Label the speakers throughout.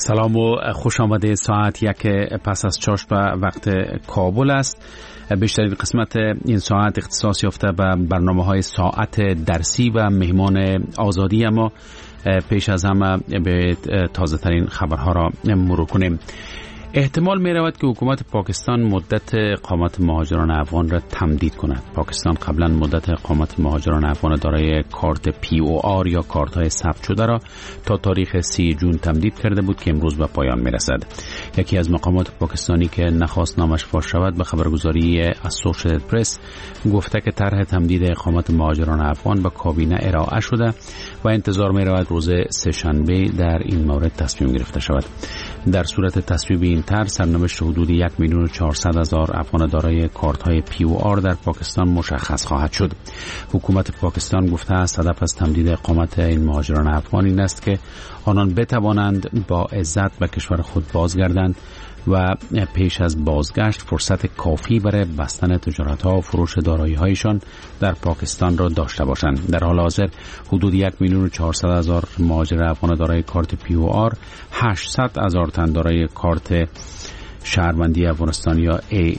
Speaker 1: سلام و خوش آمده. ساعت 1 پس از چاشت و وقت کابل است. بیشترین قسمت این ساعت اختصاص یافته به برنامه‌های ساعت درسی و مهمان آزادی، اما پیش از همه به تازه ترین خبرها را مرور کنیم. احتمال می رود که حکومت پاکستان مدت اقامت مهاجران افغان را تمدید کند. پاکستان قبلا مدت اقامت مهاجران افغان دارای کارت POR یا کارت های ثبت شده را تا تاریخ 30 جون تمدید کرده بود که امروز به پایان می رسد. یکی از مقامات پاکستانی که نخواست نامش فاش شود به خبرگزاری اسوشییتد پرس گفته که طرح تمدید اقامت مهاجران افغان به کابینه ارائه شده و انتظار می رود روز سه‌شنبه در این مورد تصمیم گرفته شود. در صورت تصویب این طرح سرنوشت حدود 1,400,000 افغان دارای کارت‌های POR در پاکستان مشخص خواهد شد. حکومت پاکستان گفته است هدف از تمدید اقامت این مهاجران افغان این است که آنان بتوانند با عزت به کشور خود بازگردند و پیش از بازگشت فرصت کافی برای بستن تجارت‌ها و فروش دارایی‌هایشان در پاکستان را داشته باشند. در حال حاضر حدود 1,400,000 مهاجر افغان دارای کارت POR، 800,000 تن دارای کارت شهروندی افغانستان یا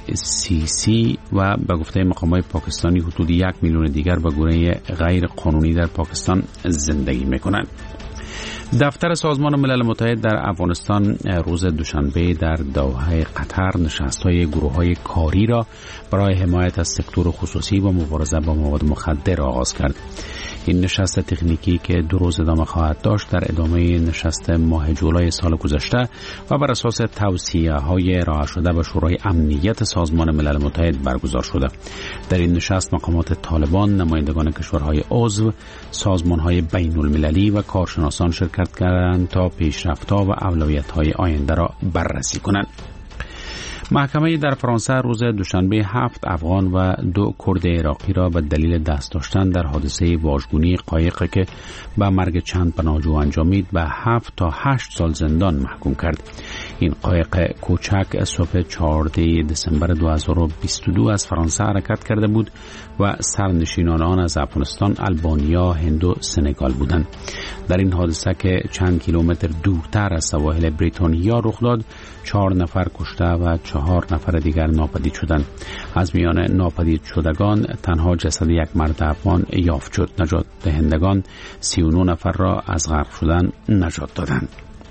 Speaker 1: ACC و به گفته مقامات پاکستانی حدود 1,000,000 دیگر به گونه غیر قانونی در پاکستان زندگی می‌کنند. دفتر سازمان ملل متحد در افغانستان روز دوشنبه در دوحه قطر نشست‌های گروه‌های کاری را برای حمایت از سکتور خصوصی و مبارزه با مواد مخدر آغاز کرد. این نشست تکنیکی که 2 روز ادامه خواهد داشت در ادامه نشست ماه جولای سال گذشته و بر اساس توصیه‌های ارائه شده به شورای امنیت سازمان ملل متحد برگزار شده. در این نشست مقامات طالبان، نمایندگان کشورهای عضو، سازمان‌های بین‌المللی و کارشناسان شرکت کردند تا پیشرفت‌ها و اولویت‌های آینده را بررسی کنند. محکمه در فرانسه روز دوشنبه 7 افغان و 2 کرد عراقی را به دلیل دست داشتن در حادثه واژگونی قایقی که به مرگ چند پناهجو انجامید به 7 تا 8 سال زندان محکوم کرد. این قایق کوچک صبح 14 دسامبر 2022 از فرانسه حرکت کرده بود و سرنشینان آن از افغانستان، البانیا، هند و سنگال بودند. در این حادثه که چند کیلومتر دورتر از سواحل بریتانیا رخ داد، 4 نفر کشته و 4 نفر دیگر ناپدید شدند. از میان ناپدید شدگان تنها جسد یک مرد افغان یافت شد. نجات دهندگان 39 نفر را از غرق شدن نجات دادند.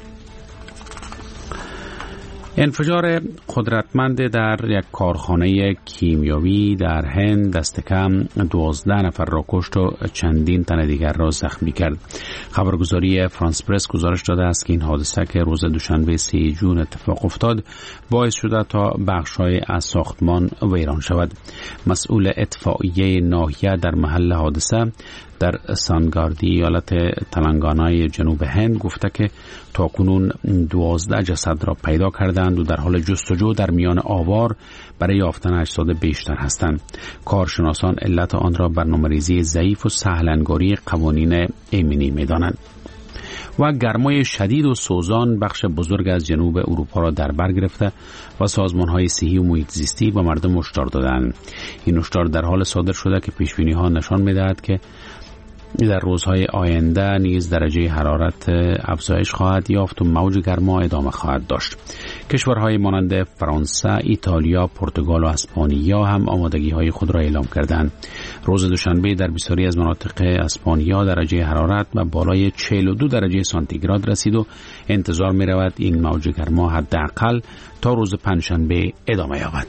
Speaker 1: انفجار قدرتمند در یک کارخانه کیمیاوی در هند دست کم 12 نفر را کشت و چندین تن دیگر را زخمی کرد. خبرگزاری فرانس پرس گزارش داده است که این حادثه که روز دوشنبه 3 جون اتفاق افتاد باعث شده تا بخش‌های از ساختمان ویران شود. مسئول اطفائیه ناحیه در محل حادثه در سانگاردی ایالت تلنگانای جنوب هند گفته که تاکنون 12 جسد را پیدا کردند و در حال جستجو در میان آوار برای یافتن اجساد بیشتر هستند. کارشناسان علت آن را برنامه‌ریزی ضعیف و سهل‌انگاری قوانین ایمنی می‌دانند. و گرمای شدید و سوزان بخش بزرگ از جنوب اروپا را در بر گرفته و سازمان‌های صحی و محیط زیستی به مردم هشدار دادند. این هشدار در حال صادر شده که پیش‌بینی‌ها نشان می‌دهد که در روزهای آینده نیز درجه حرارت افزایش خواهد یافت و موج گرما ادامه خواهد داشت. کشورهای مانند فرانسه، ایتالیا، پرتغال و اسپانیا هم آمادگی‌های خود را اعلام کردند. روز دوشنبه در بسیاری از مناطق اسپانیا درجه حرارت به بالای 42 درجه سانتیگراد رسید و انتظار می‌رود این موج گرما حداقل تا روز پنجشنبه ادامه یابد.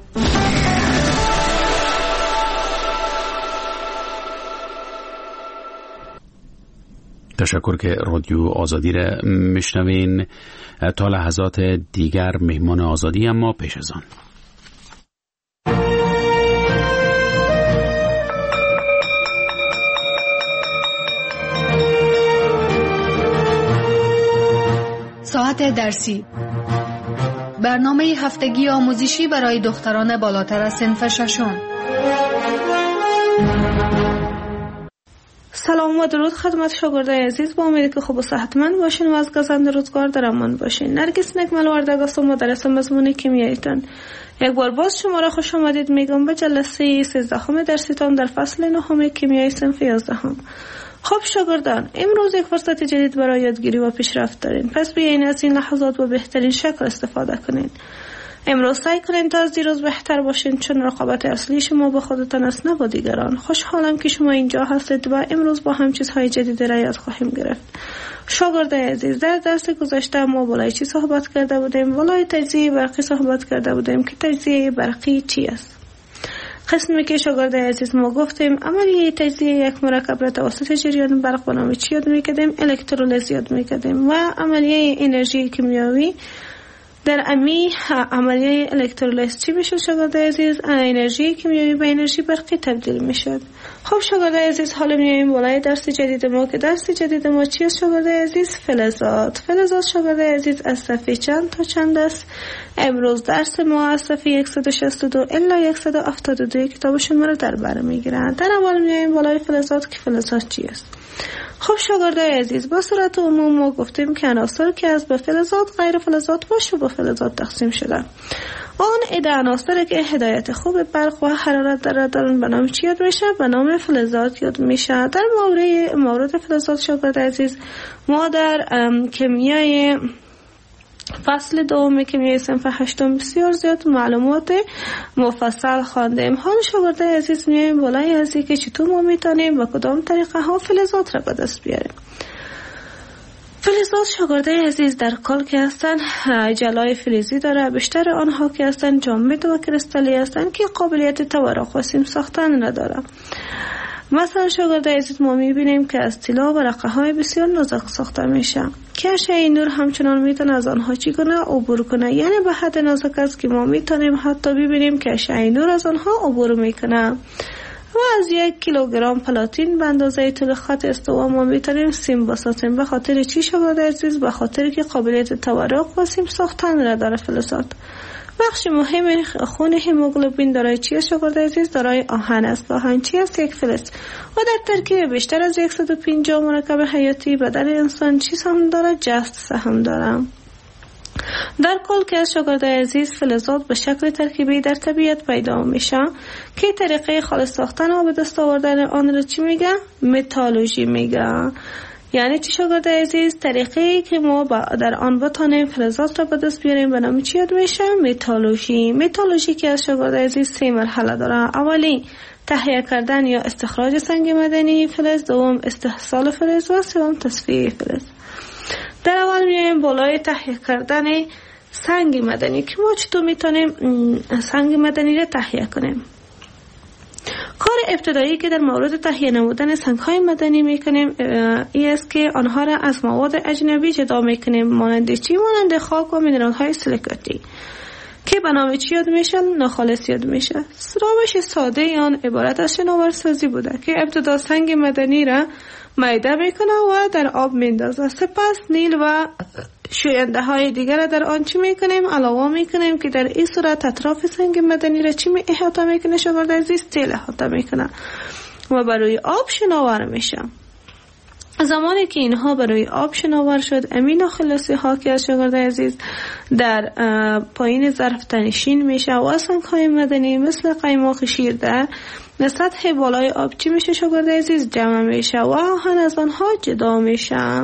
Speaker 1: تشکر که رادیو آزادی را میشنوین. تا لحظات دیگر مهمان آزادی، اما پیش از آن
Speaker 2: ساعت درسی، برنامه هفتگی آموزشی برای دختران بالاتر از صنف ششم.
Speaker 3: سلام و درود خدمت شاگردای عزیز. با امید که خوب و صحتمند باشین و از گزند روزگار در امان باشین. نرگس نکمل وردگ هستم، مدرس مضمون کیمیایتان. یک بار باز شما را خوش آمدید میگم به جلسه 13 درسیتان در فصل 9 کیمیای صنف 11. خب شاگردان، امروز یک فرصت جدید برای یادگیری و پیشرفت دارین. پس بیاین از این لحظات به بهترین شکل استفاده کنین. امروز سعی کنین تا از دیروز بهتر باشین، چون رقابت اصلی شما با خودتان است نه با دیگران. خوشحالم که شما اینجا هستید و امروز با هم چیزهای جدید را یاد خواهیم گرفت. شاگردای عزیز، در درس گذشته ما بالای چی صحبت کرده بودیم؟ بالای تجزیه برقی صحبت کرده بودیم که تجزیه برقی چی است. قسمی که شاگردای عزیز ما گفتیم عملیه تجزیه یک مرکب را توسط جریان برق به نام چی یاد می‌کردیم؟ الکترولیز یاد می‌کردیم. و عملیه انرژی کیمیایی در امی عملیه الکترولیز چی میشه شاگردای عزیز؟ انرژی کیمیایی به انرژی برقی تبدیل میشه. خب شاگردای عزیز، حالا میایم بالای درس جدید ما که درس جدید ما چیه شاگردای عزیز؟ فلزات. فلزات شاگردای عزیز از صفحه چند تا چند است؟ امروز درس ما از صفحه 162 الی 172 کتاب شما رو در بر میگیرن. در اول میایم بالای فلزات که فلزات چی است. خب شاگردای عزیز، با صورت عموم ما گفتیم که عناصر که از به فلزات غیر فلزات باشه با فلزات تقسیم شده. آن عده عناصر که هدایت خوب برق و حرارت دارن به نام چی یاد میشه؟ به نام فلزات یاد میشه. در مورد فلزات شاگردای عزیز ما در کیمیای فصل 2 کیمیای صنف 8 بسیار زیاد معلومات مفصل خواندیم. حال شاگردای عزیز میایم بالای از اینکه چطور ما میتونیم با کدام طریقه ها فلزات را به دست بیاریم. فلزات شاگردای عزیز در کل که هستن جلای فلزی داره. بیشتر آنها که هستن جامد و کریستالی هستن که قابلیت تورق و سیم ساختن نداره. مثلا شاگردای عزیز ما میبینیم که از طلا و رقه های بسیار نازک ساخته میشه که اشعه نور همچنان میتونه از آنها چی کنه؟ عبور کنه. یعنی به حد نازک است که ما میتونیم حتی ببینیم که اشعه نور از آنها عبور میکنه. و از 1 کیلوگرم پلاتین به اندازه طول خط استوا ما میتونیم سیم بسازیم. به خاطر چی شاگردای عزیز؟ به خاطر که قابلیت تورق و سیم ساختن را داره فلزات. بخش مهم خون هموگلوبین دارای چی شاگردای عزیز؟ دارای آهن است. آهن چی است؟ یک فلز. و در ترکیب بیشتر از 150 مرکب حیاتی بدن انسان چی سهم داره؟ جست سهم داره. در کل که شاگردای عزیز فلزات به شکل ترکیبی در طبیعت پیدا میشه که طریقه خالص ساختن و به دست آوردن آن را چی میگه؟ متالورژی میگه. یعنی چی شاگردای عزیز؟ طریقه‌ای که ما در آن بتانیم فلزات را به دست بیاریم به نام چی یاد میشه؟ متالورژی. متالورژی که از شاگردای عزیز 3 مرحله داره. اولی تهیه کردن یا استخراج سنگ معدنی فلز، دوم استحصال فلز و سوم تصفیه فلز. در اول میایم بالای تهیه کردن سنگ معدنی که ما چطور میتونیم سنگ معدنی را تهیه کنیم. کار ابتدایی که در مورد تهیه نمودن سنگ‌های معدنی میکنیم این است که آنها را از مواد اجنبی جدا میکنیم، مانند چی؟ مانند خاک و مینرال‌های سیلیکاتی که به نام چی یاد میشن؟ ناخالص یاد میشه. روش ساده آن عبارت از شناورسازی بوده که ابتدا سنگ معدنی را میده میکنه و در آب میندازه. سپس نیل و شوینده های دیگر در آن چی میکنیم؟ علاوه میکنیم که در این صورت اطراف سنگ معدنی را چی احاطه میکنه شاگردای عزیز؟ تیل احاطه میکنه و برای آب شناور میشه. زمانی که اینها برای آب شناور شد، امین و خلاصی ها که از شاگردای عزیز در پایین ظرف تنشین میشه و سنگ های معدنی مثل قیماق شیر در سطح بالای آب چی میشه شاگردای عزیز؟ جمع میشه و آهن از آنها جدا میشه.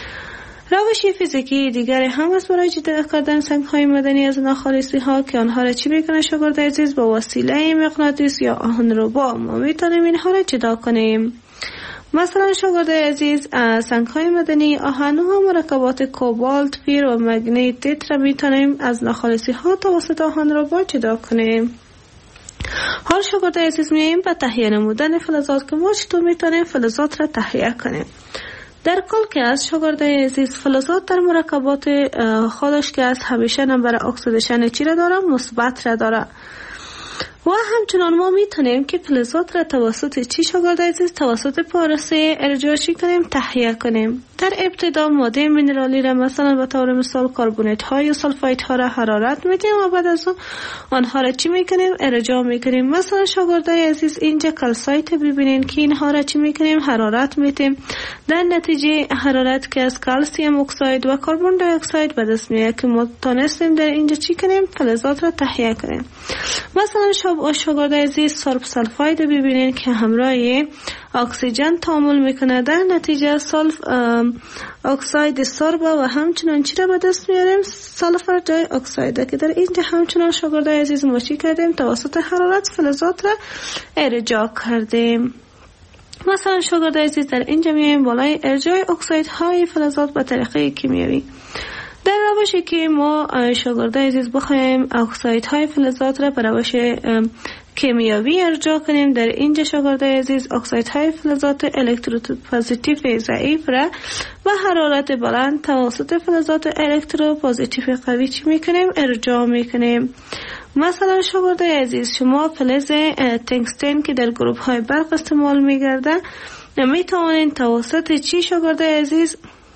Speaker 3: روش فیزیکی دیگری هم از برای جدا کردن سنگ های معدنی از ناخالصی ها که آنها را چی میکنه شاگردای عزیز؟ با وسیله مغناطیس یا آهنربا ما میتونیم اینها را جدا کنیم. مثلا شاگردای عزیز سنگ های معدنی آهن و مرکبات کوبالت، پیر و مگنیت را میتونیم از ناخالصی ها توسط آهنربا جدا کنیم. حال شاگردای عزیز میایم به تهیه نمودن فلزات که ما چطور میتونیم فلزات را تهیه کنیم. در کل که از شاگردای عزیز فلزات در مرکبات خودش که از همیشه نمبر اکسیدیشن چی را داره؟ مثبت را داره. و همچنان ما میتونیم که فلزات را توسط چی شاگرد عزیز؟ توسط پارسه ارجاع چی کنیم؟ تهیه کنیم. در ابتدا ماده مینرالی را مثلا به طور مثال کربونات ها یا سولفایت ها را حرارت میدیم و بعد از آنها را چی میکنیم؟ ارجاع میکنیم. مثلا شاگردای عزیز اینجا کلسایت ببینین که اینها را چی میکنیم؟ حرارت میدیم. در نتیجه حرارت که از کلسیم اکساید و کربن دی اکساید به دست میاد که ما تونستیم در اینجا چی کنیم؟ فلزات را تهیه کنیم. مثلا شاگردای عزیز سرب سلفاید ببینین که همراه اکسیژن تعامل میکنه، در نتیجه اکساید سرب و همچنان چی را به دست میاریم؟ سلفر دی اکساید که در اینجا همچنان شاگردای عزیز ما چی کردیم؟ توسط حرارت فلزات را ارجاع کردیم. مثلا شاگردای عزیز در اینجا میایم بالای ارجاع اکسایدهای فلزات به طریقه کیمیایی. در روشی که ما شاگردای عزیز بخوایم اکسایدهای فلزات را به روش کیمیایی ارجاع کنیم، در اینجا شاگردای عزیز اکسایدهای فلزات الکتروپوزیتیو ضعیف را با حرارت بلند توسط فلزات الکتروپوزیتیو قوی چی میکنیم؟ ارجاع میکنیم. مثلا شاگردای عزیز شما فلز تنگستن که در گروپ های برق استعمال میگرده میتوانین توسط چی شاگردای عزیز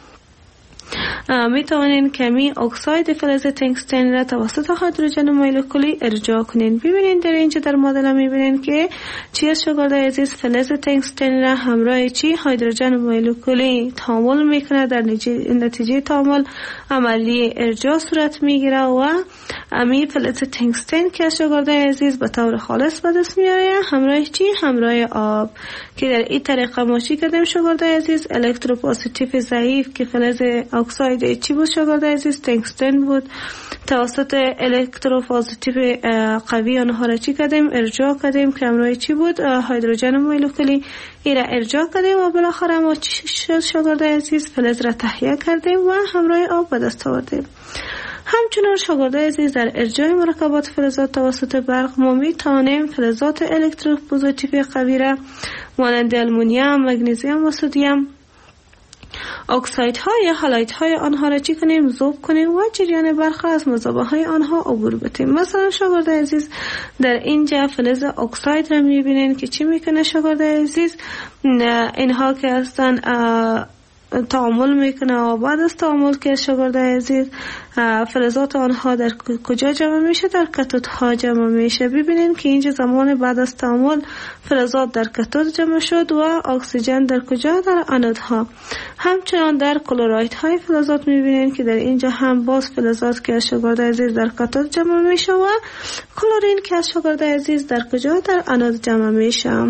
Speaker 3: میتوانین کمی اکساید فلز تنگستن را توسط هیدروژن مولکولی ارجاع کنین. ببینین در اینجا در مدل میبینین که چی از شاگردای عزیز فلز تنگستن را همراه چی هیدروژن مولکولی تعامل میکنه، در نتیجه تعامل عملی ارجاع صورت میگیره و امی فلز تنگستن که از شاگردای عزیز به طور خالص به دست میاره همراه چی؟ همراه آب که در این طریقه ما چی کردیم شاگردای عزیز؟ الکتروپوزیتیو ضعیف که فلز اکساید چی بود شاگردای عزیز؟ تنگستن بود، توسط الکتروپوزیتیو قوی آنها را چی کردیم؟ ارجاع کردیم که همراه چی بود؟ هیدروژن مولکولی ای را ارجاع کردیم و بالاخره ما چی شد شاگردای عزیز؟ فلز را تهیه کردیم و همراه آب به دست آوردیم. همچنین شاگردای عزیز در ارجاع مرکبات فلزات توسط برق ما میتوانیم فلزات الکتروپوزیتیو قوی را مانند آلومینیوم، مگنیزیم و سدیم اکسایدها یا هالایدهای آنها را چی کنیم؟ ذوب کنیم و جریان برق را از مذابه های آنها عبور بدیم. مثلا شاگردای عزیز در اینجا فلز اکساید را میبینین که چی میکنه شاگردای عزیز؟ اینها که هستن تعامل میکنه و بعد از تعامل که شاگردای عزیز فلزات آنها در کجا جمع میشه؟ در کاتودها جمع میشه. ببینین که اینجا زمان بعد از تعامل فلزات در کاتود جمع شد و اکسیژن در کجا؟ در آنودها. همچنان در کلورایدهای فلزات میبینین که در اینجا هم باز فلزات که از شاگردای عزیز در کاتود جمع میشه و کلورین که از شاگردای عزیز در کجا؟ در آنود جمع میشه.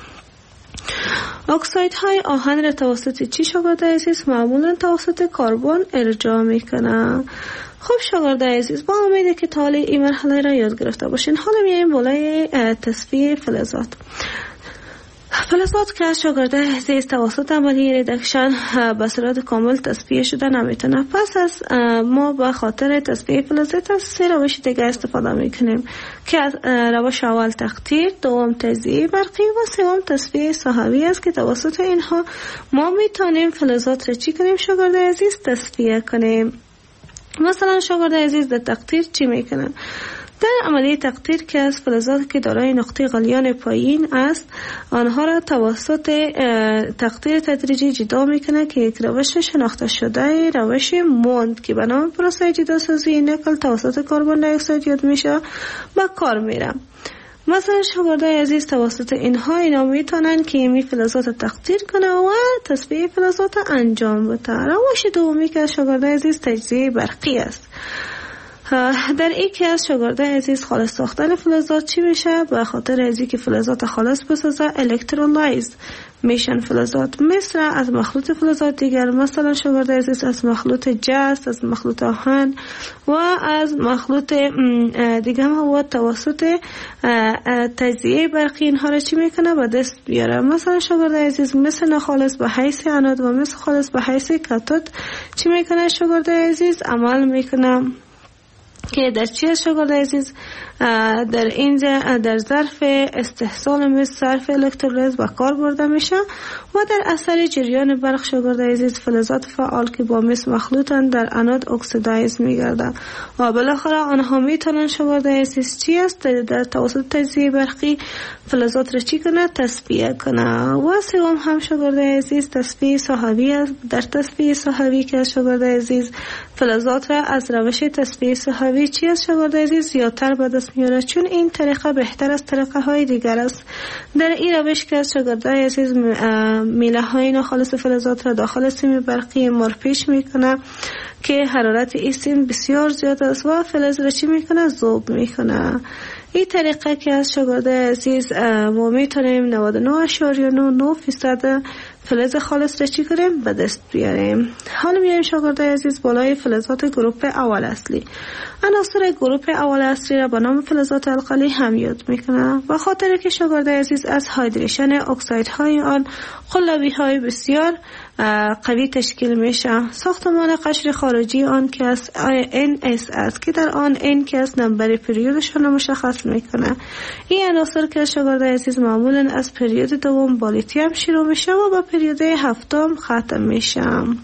Speaker 3: اکسایدهای آهن را توسط چی شاگردای عزیز؟ معمولا توسط کربن ارجاع میکنه. خب شاگردای عزیز با امیده که تا حالا این مرحله را یاد گرفته باشین. حالا میایم بالای تصفیه فلزات. فلزات که از شاگردای عزیز توسط عملیه ریدکشن به صورت کامل تصفیه شده نمیتونه. پس از ما به خاطر تصفیه فلزات از سه روش دیگه استفاده میکنیم که از روش اول تقطیر، دوم تجزیه برقی و سوم تصفیه ساحوی است که توسط اینها ما میتونیم فلزات را چی کنیم شاگردای عزیز؟ تصفیه کنیم. مثلا شاگردای عزیز در تقطیر چی میکنن؟ در عملیه تقطیر که از فلزات که دارای نقطه غلیان پایین است آنها را توسط تقطیر تدریجی جدا میکنه که یک روش شناخته شده روش موند که به نام پروسه جداسازی نکل توسط کربن دی اکساید یاد میشه و کار میره. مثلا شاگردای عزیز توسط اینا میتونن کیمی فلزات تقطیر کنه و تصفیه فلزات انجام بده. روش دومی که شاگردای عزیز تجزیه برقی است. در این که از شاگردای عزیز خالص ساختن فلزات چی میشه؟ به خاطر ازی که فلزات خالص بسازه الکترولایز میشن فلزات مثل از مخلوط فلزات دیگر. مثلا شاگردای عزیز از مخلوط جست، از مخلوط آهن و از مخلوط دیگه هم توسط تجزیه برقی اینها را چی میکنه؟ به دست بیاره. مثلا شاگردای عزیز مثل ناخالص به حیث انود و مثل خالص به حیث کاتود چی میکنه شاگردای عزیز؟ عمل میکنه. که در چی شاگرد عزیز؟ در اینجا در ظرف استحصال مس صرف الکترولیز به کار برده میشه و در اثر جریان برق شاگرد عزیز فلزات فعال که با مس مخلوطن در انود اکسیدایز میگردن و بالاخره آنها میتونن شاگرد عزیز چی است؟ در توسط تجزیه برقی فلزات را چی کنه؟ تصفیه کنه. و سوم هم شاگرد عزیز تصفیه صحوی است. در تصفیه صحوی که شاگرد عزیز فلزات را از روش تصفیه صحوی چی است شاگرد عزیز؟ زیادتر به دست میاره، چون این طریقه بهتر از طریقه های دیگر است. در این روش که شاگرد عزیز میله های ناخالص فلزات را داخل سیم برقی مرپیش میکنه که حرارت این سیم بسیار زیاد است و فلز را چی میکنه؟ ذوب میکنه. این طریقه که از شاگرد عزیز ما میتونیم 99.99% فلز خالص را چی کنیم؟ به دست بیاریم. حالا میایم شاگرد عزیز بالای فلزات گروپ اول اصلی. عناصر گروپ اول اصلی را به نام فلزات القلی هم یاد میکنه و خاطر که شاگرد عزیز از هایدریشن اکسایدهای آن قلبی های بسیار قوی تشکیل میشه. ساختمان قشر خارجی آن که از NS است که در آن N که از نمبر پریودشان مشخص میکنه. این عناصر که شاگرد عزیز معمولا از پریود دوم با لیتیوم شروع میشه و با پریود هفتم ختم میشه.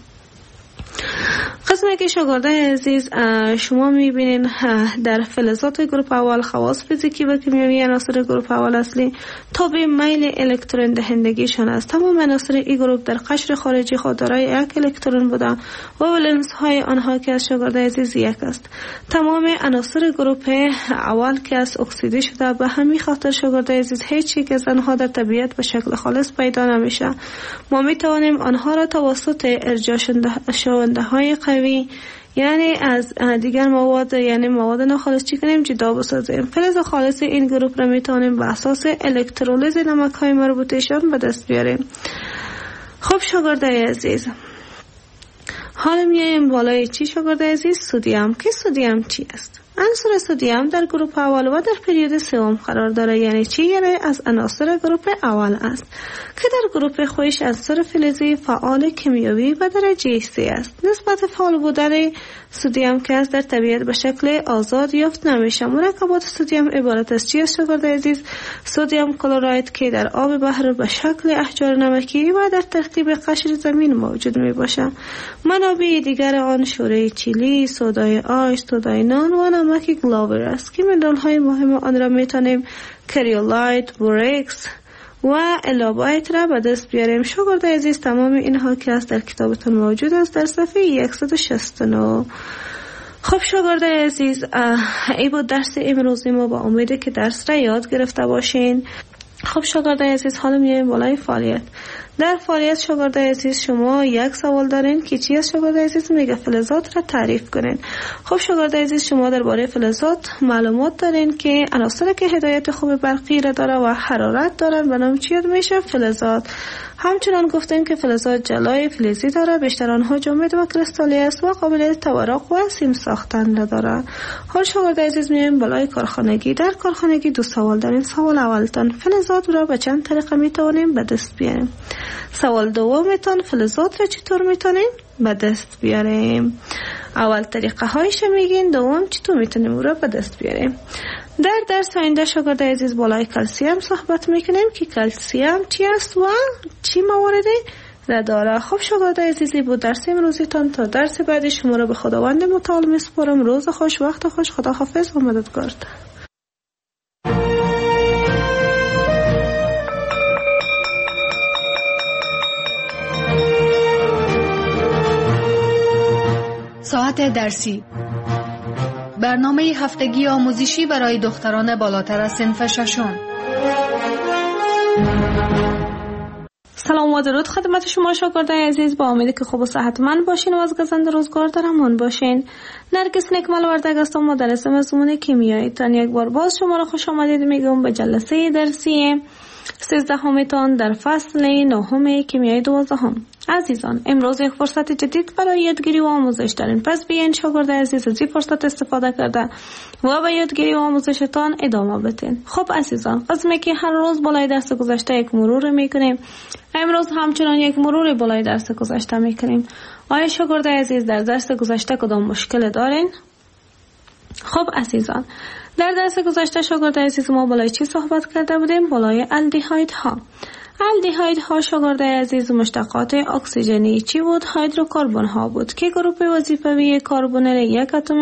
Speaker 3: قسمی که شاگرد عزیز شما میبینین در فلزات گروپ اول خواص فیزیکی و کیمیایی عناصر گروپ اول اصلی تابع میل الکترون دهندگیشان است. تمام عناصر این گروپ در قشر خارجی خود دارای یک الکترون بوده و ولنس های آنها که از شاگرد عزیز یک است. تمام عناصر گروپ اول که از اکسیدی شده به همین خاطر شاگرد عزیز هیچ یک از آنها در طبیعت به شکل خالص پیدا نمیشه. ما میتوانیم آنها را توسط ارجاع شونده های قوی یعنی از دیگر مواد یعنی مواد ناخالص چی کنیم؟ جدا بسازیم. فلز خالص این گروپ را میتوانیم به اساس الکترولیز نمک های مربوطه‌شان به دست بیاریم. خب شاگرد عزیز حالا میایم بالای چی شاگرد عزیز؟ سدیم. که سدیم چی است؟ عنصر سدیم در گروپ اول و در پریود سوم قرار داره. یعنی چی؟ یعنی از عناصر گروپ اول است که در گروپ خودش عنصر فلزی فعال کیمیایی و درجه 3 است. نسبت فعال بودن سدیم که از در طبیعت به شکل آزاد یافت نمیشه. مرکبات سدیم عبارت از چی است شاگرد عزیز؟ سدیم کلراید که در آب بحر به شکل احجار نمکی و در ترکیب قشر زمین موجود می باشه. منابع دیگر آن شوره چیلی، سودای آش، سودای نان و نمک گلاور است که مدال های مهم آن را میتونیم کریولایت، بورکس و الابایت را به دست بیاریم. شاگرد عزیز تمام اینها که است در کتابتون موجود است در صفحه 169. خب شاگرد عزیز ای بود درس امروزی ما، با امیده که درس را یاد گرفته باشین. خب شاگرد عزیز حالا میایم بالای فعالیت. در فعالیت شاگرد عزیز شما یک سوال دارین که چی است شاگرد عزیز؟ میگه فلزات را تعریف کنین. خب شاگرد عزیز شما درباره فلزات معلومات دارین که عناصری که هدایت خوب برقی را داره و حرارت دارن به نام چی میشه؟ فلزات. همچنان گفتیم که فلزات جلای فلزی داره، بیشتر آنها جامد و کریستالی است و قابلیت تورق و سیم ساختن را داره. حال شاگرد عزیز میایم بالای کارخانگی. در کارخانگی دو سوال داریم. سوال اولتان فلزات را به چند طریقه میتوانیم به دست بیاریم؟ سوال دومتان فلزات را چطور میتونیم به دست بیاریم؟ اول طریقه هایش میگین، دوم چطور میتونیم او را به دست بیاریم؟ در درس آینده شاگرد عزیز بالای کلسیم صحبت میکنیم که کلسیم چی است و چی مواردی را داره. خب شاگرد عزیزی بود درس امروزیتان. تا درس بعدی شما را به خداوند متعال میسپارم. روز خوش، وقت خوش. خدا حافظ و مددگار.
Speaker 2: ساعت درسی، برنامه هفتگی آموزشی برای دختران بالاتر از صنف ششم.
Speaker 3: سلام و درود خدمت شما شاگردان عزیز. با امیدی که خوب و صحتمند باشین و از گزند روزگار در امان باشین. نرگس نکمل وردگ هستم، مدرس مضمون کیمیایی. تان یک بار باز شما را خوش آمدید میگم به جلسه درسی 13 تان در فصل 9 کیمیای 12. عزیزان امروز یک فرصت جدید برای یادگیری و آموزش دارین، پس بیاین شاگرد عزیز از این فرصت استفاده کرده و به یادگیری و آموزشتان ادامه بدین. خب عزیزان قسمی که هر روز بالای درس گذشته یک مرور میکنیم، امروز همچنان یک مرور بالای درس گذشته میکنیم. آیا شاگرد عزیز در درس گذشته کدام مشکل دارین؟ خب عزیزان، در درس گذشته شاگرد عزیز ما بالای چی صحبت کرده بودیم؟ بالای الدهایدها. الدهایدها شاگرد عزیز مشتقات اکسیژنی چی بود؟ هیدروکربن ها بود که گروه وظیفوی کربنل یک اتم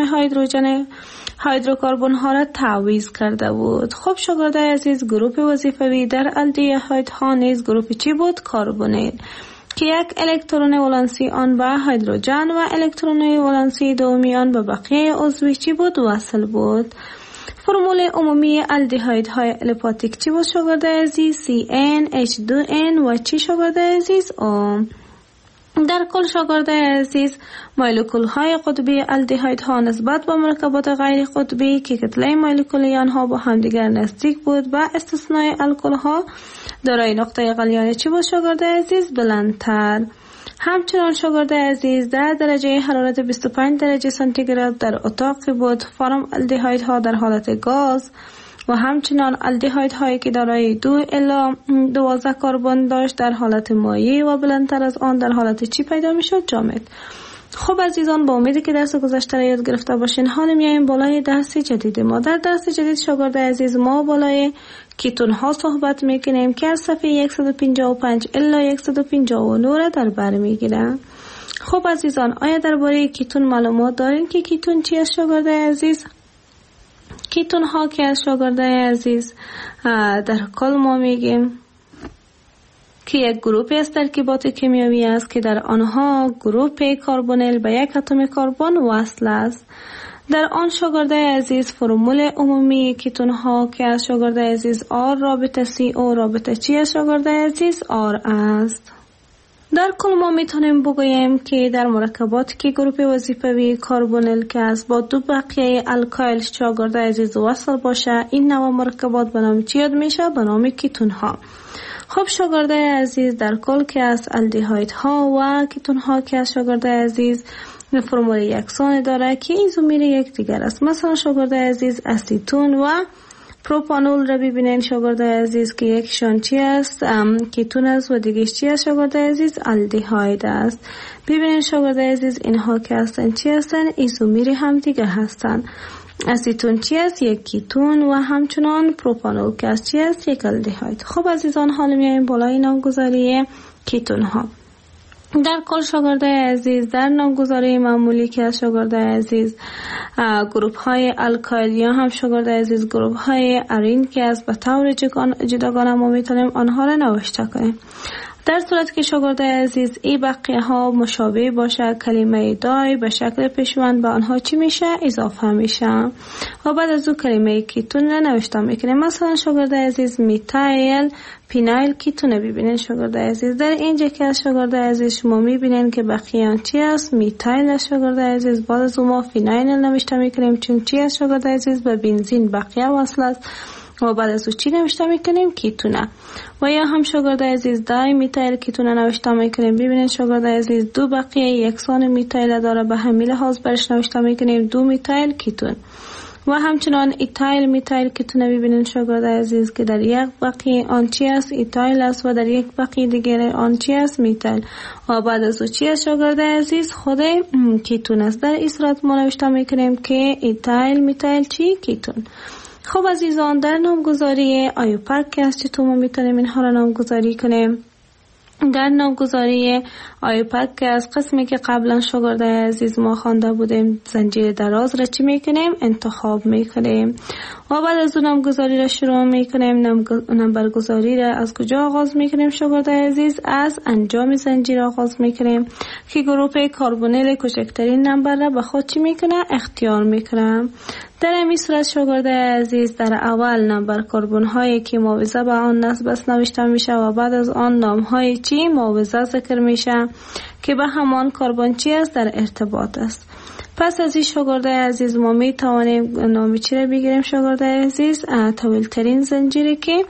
Speaker 3: هیدروکربن ها را تعویض کرده بود. خب شاگرد عزیز، گروه وظیفوی در الدهایدها نیز گروه چی بود؟ کربنل، که یک الکترون ولانسی آن به هیدروژن و الکترون ولانسی دومی آن به بقیه عضوی چی بود؟ وصل بود. فرمول عمومی الدهایدهای الیپاتیک چی بود شاگرد عزیز؟ CnH2n و چی شاگرد عزیز؟ O. در کل شاگرد عزیز، مولکول های قطبی الدهایدها نسبت به مرکبات غیر قطبی که کتله مولکولی آنها با همدیگر نزدیک بود با استثنای الکل ها دارای نقطه غلیان چی بود شاگرد عزیز؟ بلندتر. همچنان شاگرد عزیز، در درجه حرارت 25 درجه سانتیگراد در اتاقی بود فرم الدهایدها در حالت گاز و همچنان الدهایدهایی که دارای 2 الی 12 کربن داشت در حالت مایع و بلندتر از آن در حالت چی پیدا می شد؟ جامد. خب عزیزان، با امیدی که درس گذشته را یاد گرفته باشین، حالا میایم بالای درس جدید ما. در درس جدید شاگرد عزیز ما بالای کیتون ها صحبت میکنیم که از صفحه 155 الی 159 را در بر میگیرن. خب عزیزان، آیا درباره کیتون معلومات دارین که کیتون چی است شاگرد عزیز؟ کیتون ها که از شاگرد عزیز در کل ما میگیم که یک گروه از ترکیبات کیمیایی است که در آنها گروه کربنل به یک اتم کربن وصل است. در آن شاگرد عزیز فرمول عمومی کیتون ها که از شاگرد عزیز R رابطه CO رابطه چی از شاگرد عزیز؟ R است. در کل ما میتونیم بگوییم که در مرکبات که گروه وظیفوی کربنل که از با دو بقیه الکایل شاگرد عزیز وصل باشه، این نوع مرکبات به نام چی یاد میشه؟ به نام کیتون ها. خب شاگرد عزیز، در کل که از الدهایدها و کیتون ها که از شاگرد عزیز فرمول یکسان داره که ایزومیر یک دیگر است. مثلا شاگرد عزیز اسیتون و پروپانول را ببینین شاگرد عزیز که یکشان چی است؟ کیتون است و دیگهش چی است شاگرد عزیز؟ الدهاید است. ببینین شاگرد عزیز اینها که هستن چی هستن؟ ایزومیر هم دیگه هستن. اسیتون چی است؟ یک کیتون و همچنان پروپانول که است چی است؟ یک الدهاید. خب عزیزان، حالا میایم بالای نامگذاری کیتون ها. در کل شاگرد عزیز، در نامگذاری معمولی که از شاگرد عزیز گروپ های الکایل یا هم شاگرد عزیز گروپ های ارین که از به طور جداگانه ما میتونیم آنها را نوشته کنیم. در صورت که شاگرد عزیز این بقیه ها مشابه باشه، کلمه دای به شکل پیشوند به آنها چی میشه؟ اضافه میشه و بعد از او کلمه کیتون را نوشته میکنیم. مثلا شاگرد عزیز میتایل پینایل کیتون ببینین شاگرد عزیز. در اینجا که از شاگرد عزیز شما میبینین که بقیه چی است؟ میتایل از شاگرد عزیز. بعد از او ما فینایل نوشته میکنیم چون چی است شاگرد عزیز؟ به بنزین بقیه وصل است و بعد از او چی نوشته میکنیم؟ کیتونه. و یا هم شاگرد عزیز دای میتایل کیتونه نوشته میکنیم. ببینید شاگرد عزیز دو بقیه یکسان میتایل داره، به همین لحاظ برش نوشته میکنیم دو میتایل کیتون. و همچنان ایتایل میتایل کیتونه ببینید شاگرد عزیز که در یک بقیه آن چی است؟ ایتایل است و در یک بقیه دیگر آن چی است؟ میتایل. و بعد از او چی است شاگرد عزیز؟ خود کیتون است. در این صورت ما نوشته میکنیم که ایتایل میتایل چی؟ کیتون. خب عزیزان، در نامگذاری آیوپاک که است چطور ما میتونیم اینها را نامگذاری کنیم؟ در نامگذاری آیوپاک که از قسمی که قبلا شاگرد عزیز ما خوانده بودیم زنجیر دراز را چی میکنیم؟ انتخاب میکنیم و بعد از اون نامگذاری را شروع میکنیم. نمبرگذاری را از کجا آغاز میکنیم شاگرد عزیز؟ از انجام زنجیر آغاز میکنیم که گروه کربنل کوچکترین نمبر را به خود چی میکنه؟ اختیار میکنه. در این صورت شاگرد عزیز در اول نمبر کربن هایی که معاوضه به آن نسبت نوشته میشه و بعد از آن نام های چی معاوضه ذکر میشه که به همان کربن چی است؟ در ارتباط است. پس از این شاگرد عزیز ما می توانیم نام چی را بگیریم شاگرد عزیز؟ طویل ترین زنجیری که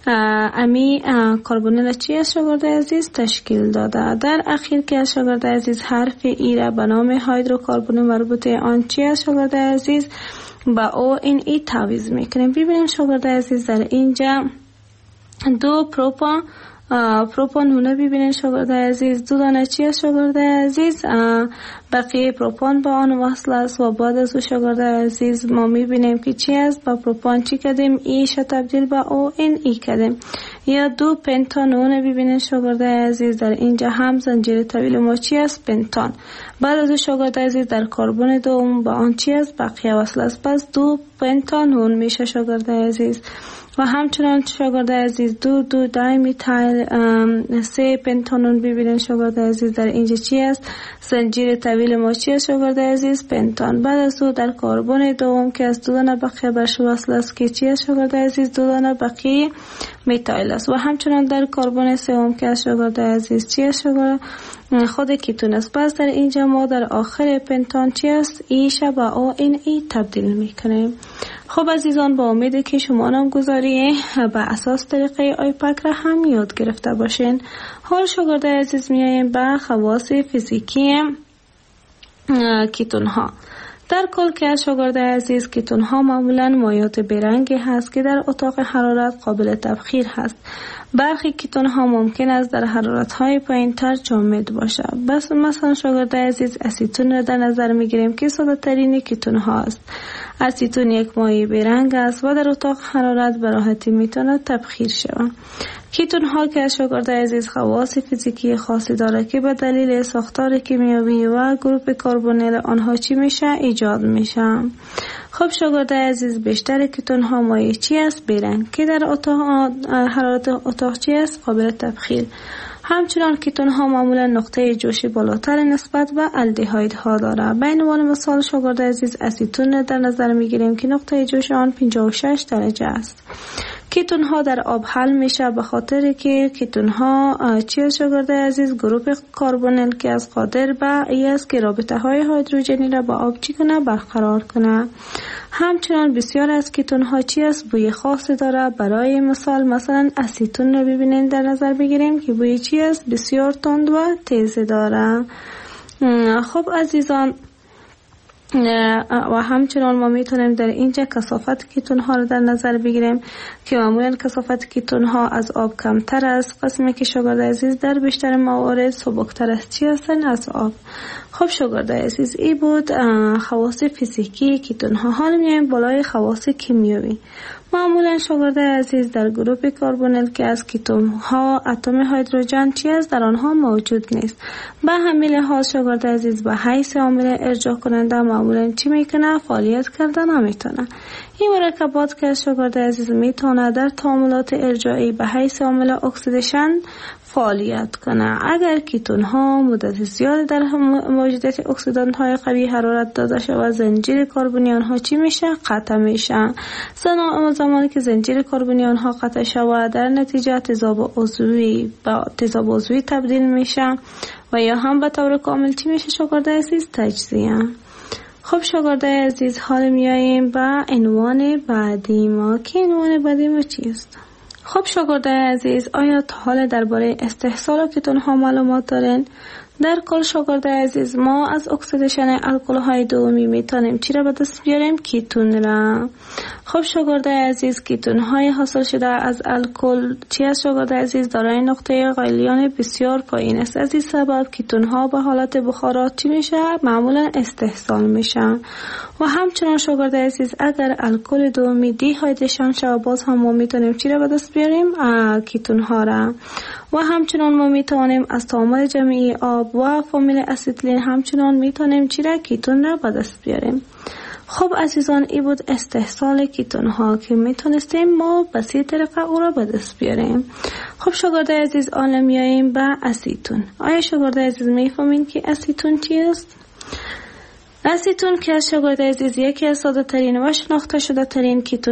Speaker 3: امی کربنل چی است شاگرد عزیز؟ تشکیل داده. در اخیر که شاگرد عزیز حرف ای را به نام هیدروکربن مربوطه آن چی است شاگرد عزیز؟ با او این ای تعویض میکنیم. ببینیم شاگرد عزیز در اینجا دو پروپا پروپان نونه ببینین شاگرده عزیز. 2 دانه چی است شاگرده عزیز؟ بقیه پروپان به آن وصل است و بعد از او شاگرده عزیز ما میبینیم که چی است. با پروپان چی کردیم؟ ایش تبدیل به او این ای کردیم. یا 2 پنتان نونه ببینین شاگرده عزیز. در اینجا هم زنجیر طویل ما چی است؟ پنتان. بعد از او شاگرده عزیز در کربن دوم با آن چی است؟ بقیه وصل است. پس 2 پنتان نون میشه شاگرده عزیز. و همچنان شاگرده عزیز 2 دایمیتایل 3 پنتانون ببینین شاگرده عزیز. در اینجا چی است؟ زنجیر طویل ما چی است شاگرده عزیز؟ پنتان. بعد از او در کربن دوم که از 2 دانه بقیه برش وصل است که چی است شاگرده عزیز؟ 2 دانه بقیه میتایل است. و همچنان در کربن سوم که از شاگرده عزیز چی است شاگرده؟ خود کیتون است. پس در اینجا ما در آخر پنتان چی است؟ ایش با او این ای تبدیل میکنیم. خب عزیزان، با امید که شما نامگذاری به اساس طریقه آیپک را هم یاد گرفته باشین. حال شاگرده عزیز میاییم به خواص فیزیکی کیتون ها. در کل که شاگرده عزیز کیتون ها معمولا مایعات برنگی هست که در اتاق حرارت قابل تبخیر هست. برخی کیتون ها ممکن است در حرارت های پایین تر جامد باشد. بس مثلا شاگرده عزیز اسیتون را در نظر میگیریم که ساده ترین کیتون ها است. اسیتون یک مایع برنگ است و در اتاق حرارت به راحتی میتواند تبخیر شود. کیتون ها که شاگرده عزیز خواص فیزیکی خاصی داره که به دلیل ساختار کیمیایی و گروپ کربونیل آنها چی میشه؟ ایجاد میشه. خب شاگرده عزیز بیشتر کیتون ها مایع چی است؟ برنگ که در حرارت اتاق چی است؟ قابل تبخیر. همچنان کیتون ها معمولا نقطه جوشی بالاتر نسبت به الدهاید ها داره. به عنوان مثال شاگرده عزیز اسیتون در نظر میگیریم که نقطه جوش آن 56 درجه است. کیتون ها در آب حل میشه به خاطر که کیتون ها چی شاگرده عزیز؟ گروپ کربونیل که از قادر به ای است که رابطه های هیدروژنی را با آب چی کنه؟ برقرار کنه. همچنان بسیار از کیتون ها چی است؟ بوی خاصی داره. برای مثلا اسیتون رو ببینین در نظر بگیریم که بوی چی است؟ بسیار تند و تیز داره. خب عزیزان، و همچنان ما میتونیم در اینجا کثافت کیتون ها رو در نظر بگیریم که معمولا کثافت کیتون ها از آب کمتر است. قسمی که شاگرده عزیز در بیشتر موارد سبکتر است چی هستن؟ از آب. خب شاگرده عزیز ای بود خواص فیزیکی کیتون ها. حالا میایم بالای خواص کیمیایی. معمولا شاگرده عزیز در گروپ کربونیل که از کیتون ها اتم هیدروژن چی است؟ در آنها موجود نیست. به همین لحاظ شاگرده عزیز به حیث عامل ارجاع کننده معمولا چی میکنه؟ فعالیت کرده نمیتونه. این مرکبات که شاگرده عزیز میتونه در تعاملات ارجاعی به حیث عامل اکسیدیشن فعالیت کنه. اگر کیتون ها مدت زیاد در موجودیت اکسیدانت های قوی حرارت داده شود زنجیر کربنی آنها چی میشه؟ قطع میشه. زمانی که زنجیر کربنی آنها قطع شود در نتیجه تضاد عضوی با تضاد عضوی تبدیل میشه و یا هم به طور کامل چی میشه شاگرده عزیز؟ تجزیه. خب شاگرده عزیز حال میاییم به عنوان بعدی ما که عنوان بعدی ما چیست؟ خب شاگرده عزیز آیا تا حال درباره استحصال کیتون ها معلومات دارین؟ در کل شاگرده عزیز ما از اکسیدیشن الکل های دومی میتونیم چی را به دست بیاریم؟ کیتون را. خب شاگرده عزیز کیتون های حاصل شده از الکل چی است شاگرده عزیز؟ دارای نقطه غلیان بسیار پایین است. از این سبب کیتون ها به حالت بخارات چی میشه؟ معمولا استحصال میشن. و همچنان شاگرده عزیز اگر الکل دومی دیهایدریشن شود باز هم ما میتونیم چی را به دست بیاریم؟ کیتون ها را. و همچنان ما میتونیم از تعامل جمعی آب و فامیل اسیتیلین همچنان میتونیم چی را؟ کیتون را به دست بیاریم. خب عزیزان این بود استحصال کیتون ها که میتونستیم ما بسی طریقه او را به دست بیاریم. خب شاگرده عزیز آن میاییم به اسیتون. آیا شاگرده عزیز میفهمین که اسیتون چی است؟ اسیتون که شاگرده عزیز یکی از ساده ترین و شناخته شده ترین کیتون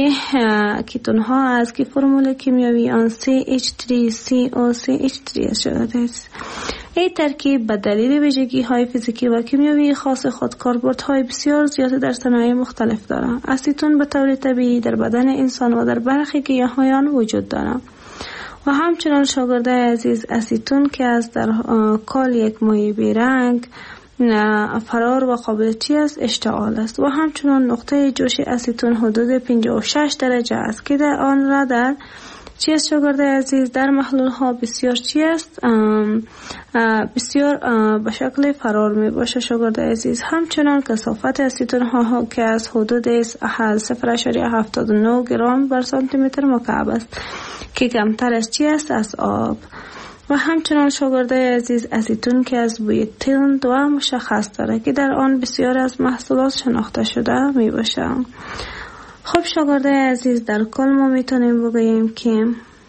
Speaker 3: ها است که فرمول کیمیایی آن CH3COCH3 شاگرده عزیز. این ترکیب به دلیل ویژگی های فیزیکی و کیمیایی خاص خود کاربردهای بسیار زیاد در صنایع مختلف دارد. اسیتون به طور طبیعی در بدن انسان و در برخی گیاهان وجود دارد. و همچنان شاگرده عزیز اسیتون که از در کال یک مایع بیرنگ فرار و قابل چی است؟ اشتعال است. و همچنان نقطه جوش اسیتون حدود 56 درجه است که در آن را در چی است شاگرد عزیز؟ در محلول ها بسیار چی است؟ بسیار به شکل فرار می باشه شاگرد عزیز. همچنان کثافت اسیتون ها که از حدود 0.79 گرم بر سانتی متر مکعب است که کمتر از چی است؟ از آب. و همچنان شاگرد عزیز اسیتون که از بوی تند و مشخص داره که در آن بسیار از محصولات شناخته شده می باشه. خب شاگرد عزیز، در کل ما میتونیم بگوییم که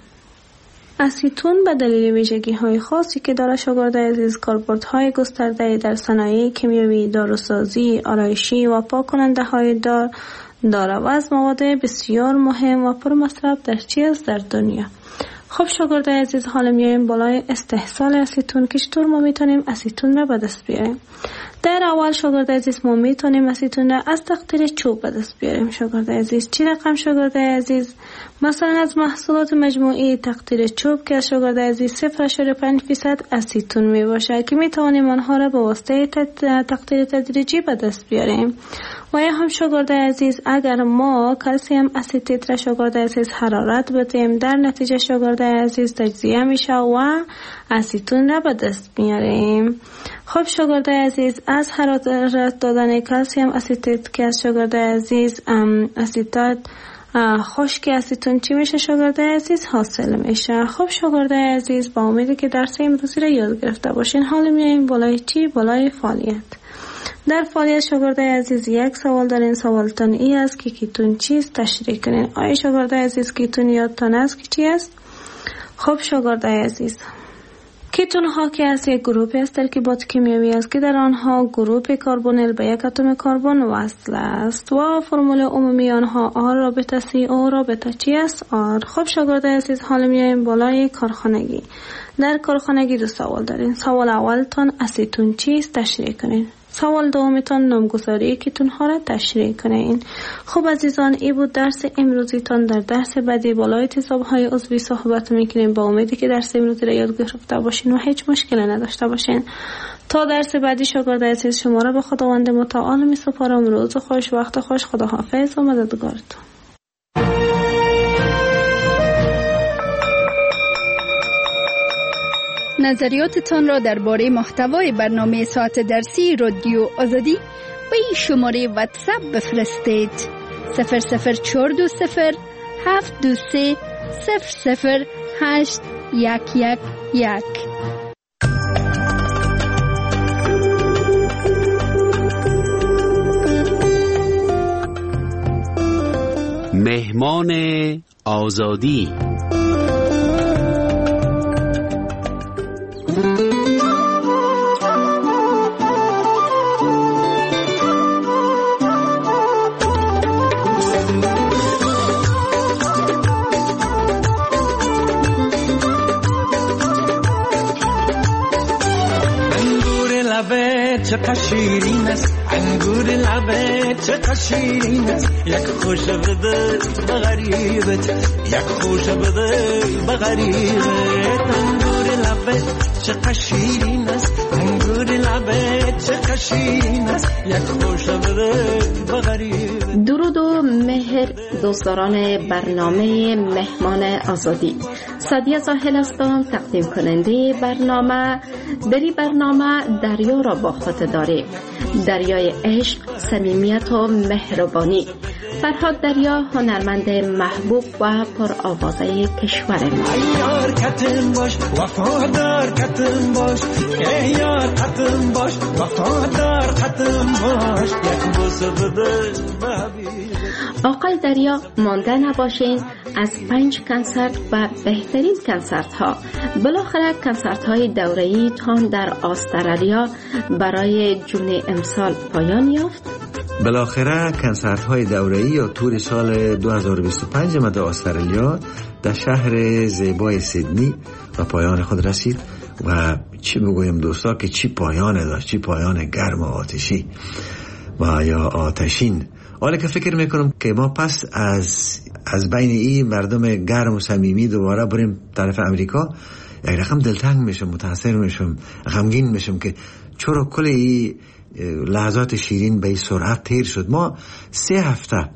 Speaker 3: اسیتون به دلیل ویژگی های خاصی که داره شاگرد عزیز کاربردهای گسترده در صنایع کیمیایی، داروسازی، آرایشی و پاک کننده های داره و از مواد بسیار مهم و پرمصرف در چیز در دنیا. خب شاگرد عزیز، حالا میایم بالای استحصال اسیتون که چطور ما میتونیم اسیتون را به دست بیاریم. در اول شاگرد عزیز ما میتونیم اسیتون را از تقطیر چوب به دست بیاریم شاگرد عزیز. چی رقم شاگرد عزیز؟ مثلا از محصولات مجموعی تقطیر چوب که شاگرد عزیز 0.5% اسیتون می باشه که میتوانیم آنها را به واسطه تقطیر تدریجی به دست بیاریم. و یا هم شاگرد عزیز اگر ما کلسیم اسیتیت را شاگرد عزیز حرارت بدیم، در نتیجه شاگرد عزیز تجزیه میشه و اسیتون را به دست میاریم. خب شاگرد عزیز، از حرارت دادن کلسیم اسیتیت که از شاگرد عزیز اسیتات خشک اسیتون چی میشه شاگرد عزیز؟ حاصل میشه. خب شاگرد عزیز، با امیدی که درس امروزی را یاد گرفته باشین، حالا میایم بالای چی؟ بالای فعالیت. در فعالیت شاگرد عزیز یک سوال دارین. سوالتان ای است که کیتون چیست؟ تشریح کنین. آیا شاگرد عزیز کیتون یادتان است که چی است؟ خب شاگرد عزیز، کیتون ها که از یک گروهی از ترکیبات کیمیایی است که در آنها گروه کربونیل به یک اتم کربن وصل است و فرمول عمومی آنها آر رابطه سی او رابطه چی است؟ آر. خب شاگرد عزیز، حالا میایم بالای کارخانگی. در کارخانگی دو سوال دارین. سوال اولتان اسیتون چیست؟ تشریح کنین. سوال دومتان نامگذاری کیتون ها را تشریح کنین. خب عزیزان، این بود درس امروزیتان. در درس بعدی بالای تیزاب های عضوی صحبت میکنیم. با امیدی که درس امروزی را یاد گرفته باشین و هیچ مشکلی نداشته باشین. تا درس بعدی شاگرد عزیز شما را به خداوند متعال می سپارم. روز خوش، وقت خوش، خداحافظ و مددگارتون.
Speaker 4: نظریاتتان را درباره محتوای برنامه ساعت درسی رادیو آزادی به این شماره واتساپ بفرستید: 00420 723 00811.
Speaker 1: مهمان آزادی.
Speaker 5: چقدر شیرین است انگور لبت، چقدر شیرین است یک خوش بده به غریبت، یک خوش بده به غریبت. انگور لبت چقدر شیرین است انگور لبت، چقدر شیرین است یک خوش بده به غریبت.
Speaker 6: درود و مهر دوستداران برنامه مهمان آزادی. سادیه زاهل هستم، تقدیم کننده برنامه. در این برنامه دریا را با خود داریم، دریای عشق، صمیمیت و مهربانی. فرهاد دریا هنرمند محبوب و پرآوازه کشور ما.
Speaker 5: یار کتم باش وفادار کتم باش، یار کتم باش وفادار کتم باش، یک بوسه بده حبیبی.
Speaker 6: آقای دریا، مانده نباشین از 5 کنسرت و بهترین کنسرت ها. بالاخره کنسرت های دوره‌ای تان در استرالیا برای جون امسال پایان یافت.
Speaker 7: بالاخره کنسرت های دوره‌ای یا تور سال 2025 مد استرالیا در شهر زیبای سیدنی و پایان خود رسید. و چی بگویم دوستا که چی پایان داشت، چی پایان گرم و آتشی و یا آتشین. حالا که فکر میکنم که ما پس از بین این مردم گرم و صمیمی دوباره بریم طرف امریکا، یک رقم دلتنگ میشم، متاثر میشم، غمگین میشم که چرا کل این لحظات شیرین به این سرعت تیر شد. ما 3 هفته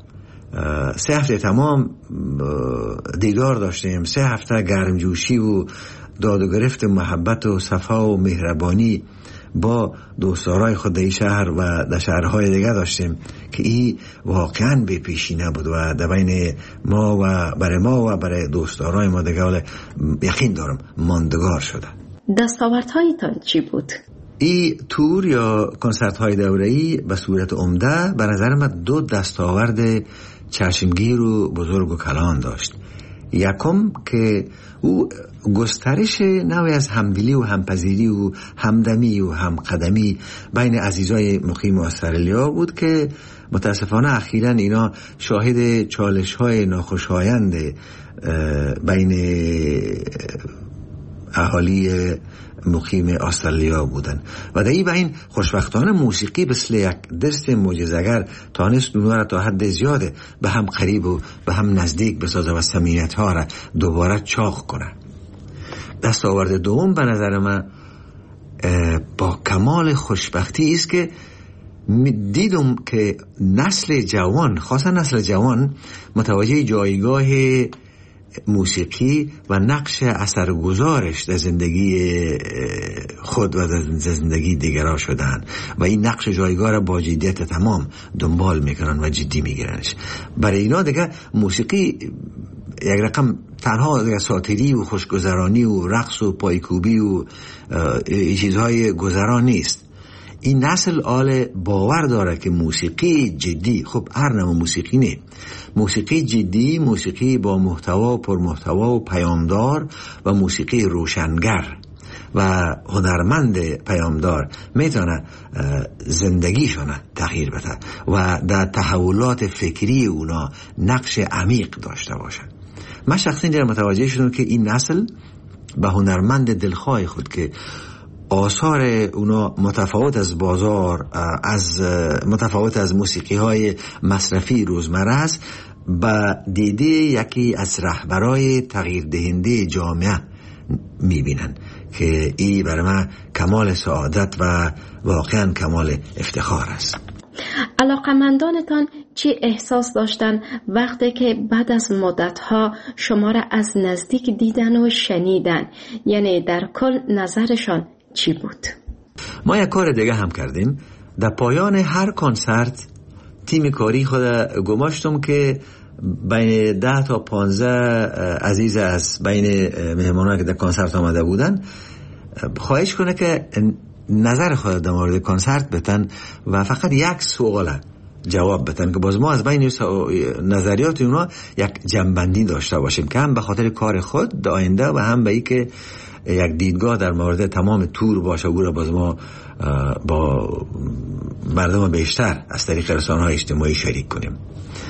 Speaker 7: 3 هفته تمام دیدار داشتیم، 3 هفته گرمجوشی و داد و گرفت محبت و صفا و مهربانی با دوستدارای خود در شهر و در شهرهای دیگه داشتیم که این واقعا به پیشینه بود و در بین ما و برای دوستدارای ما دیگه یقین دارم ماندگار شده.
Speaker 6: دستاوردهایتان چی بود؟
Speaker 7: این تور یا کنسرت های دوره‌ای به صورت عمده به نظر من 2 دستاورد چشمگیر و بزرگ و کلان داشت. یکم که او گسترش نوعی از همدلی و همپذیری و همدمی و همقدمی بین عزیزای مقیم استرالیا بود که متاسفانه اخیراً اینا شاهد چالش‌های ناخوشایند بین اهالی مقیم استرالیا بودن و در این بین خوشبختانه موسیقی مثل یک دست معجزه‌گر تانست اونها را تا حد زیاده به هم قریب و به هم نزدیک بسازه و صمیمیت‌ها را دوباره چاق کنه. دستاورد دوم به نظر من با کمال خوشبختی است که دیدم که نسل جوان، خاصا نسل جوان، متوجه جایگاه موسیقی و نقش اثرگذارش در زندگی خود و در زندگی دیگران شدن و این نقش جایگاه را با جدیت تمام دنبال میکنن و جدی میگیرنش. برای اینا دیگه موسیقی یک رقم تنها دیگه ساتری و خوشگذرانی و رقص و پایکوبی و چیزهای گذران نیست. این نسل آل باور داره که موسیقی جدی، خب هر نوع موسیقی نه، موسیقی جدی، موسیقی با محتوا، پرمحتوا و پیامدار و موسیقی روشنگر و هنرمند پیامدار میتونه زندگیشون تغییر بده و در تحولات فکری اونا نقش عمیق داشته باشه. من شخصا در متوجه شدم که این نسل به هنرمند دلخواه خود که آثار اونا متفاوت از بازار، متفاوت از موسیقی های مصرفی روزمره است، به دیده یکی از رهبرای تغییر دهنده جامعه میبینن که این برای من کمال سعادت و واقعا کمال افتخار است.
Speaker 6: علاقمندانتان چی احساس داشتن وقتی که بعد از مدتها شما را از نزدیک دیدن و شنیدن؟ یعنی در کل نظرشان چی بود؟
Speaker 7: ما یک کار دیگه هم کردیم. در پایان هر کنسرت تیم کاری خود گماشتم که بین 10 تا 15 عزیز از بین مهمانان که در کنسرت آمده بودن خواهش کنه که نظر خود در مورد کنسرت بتن و فقط یک سوال جواب بتن که باز ما از بین نظریات اونا یک جنبندی داشته باشیم که هم به خاطر کار خود در آینده و هم به این که یک دیدگاه در مورد تمام تور باشه و باز ما با مردم بیشتر از طریق رسانه‌های اجتماعی شریک کنیم.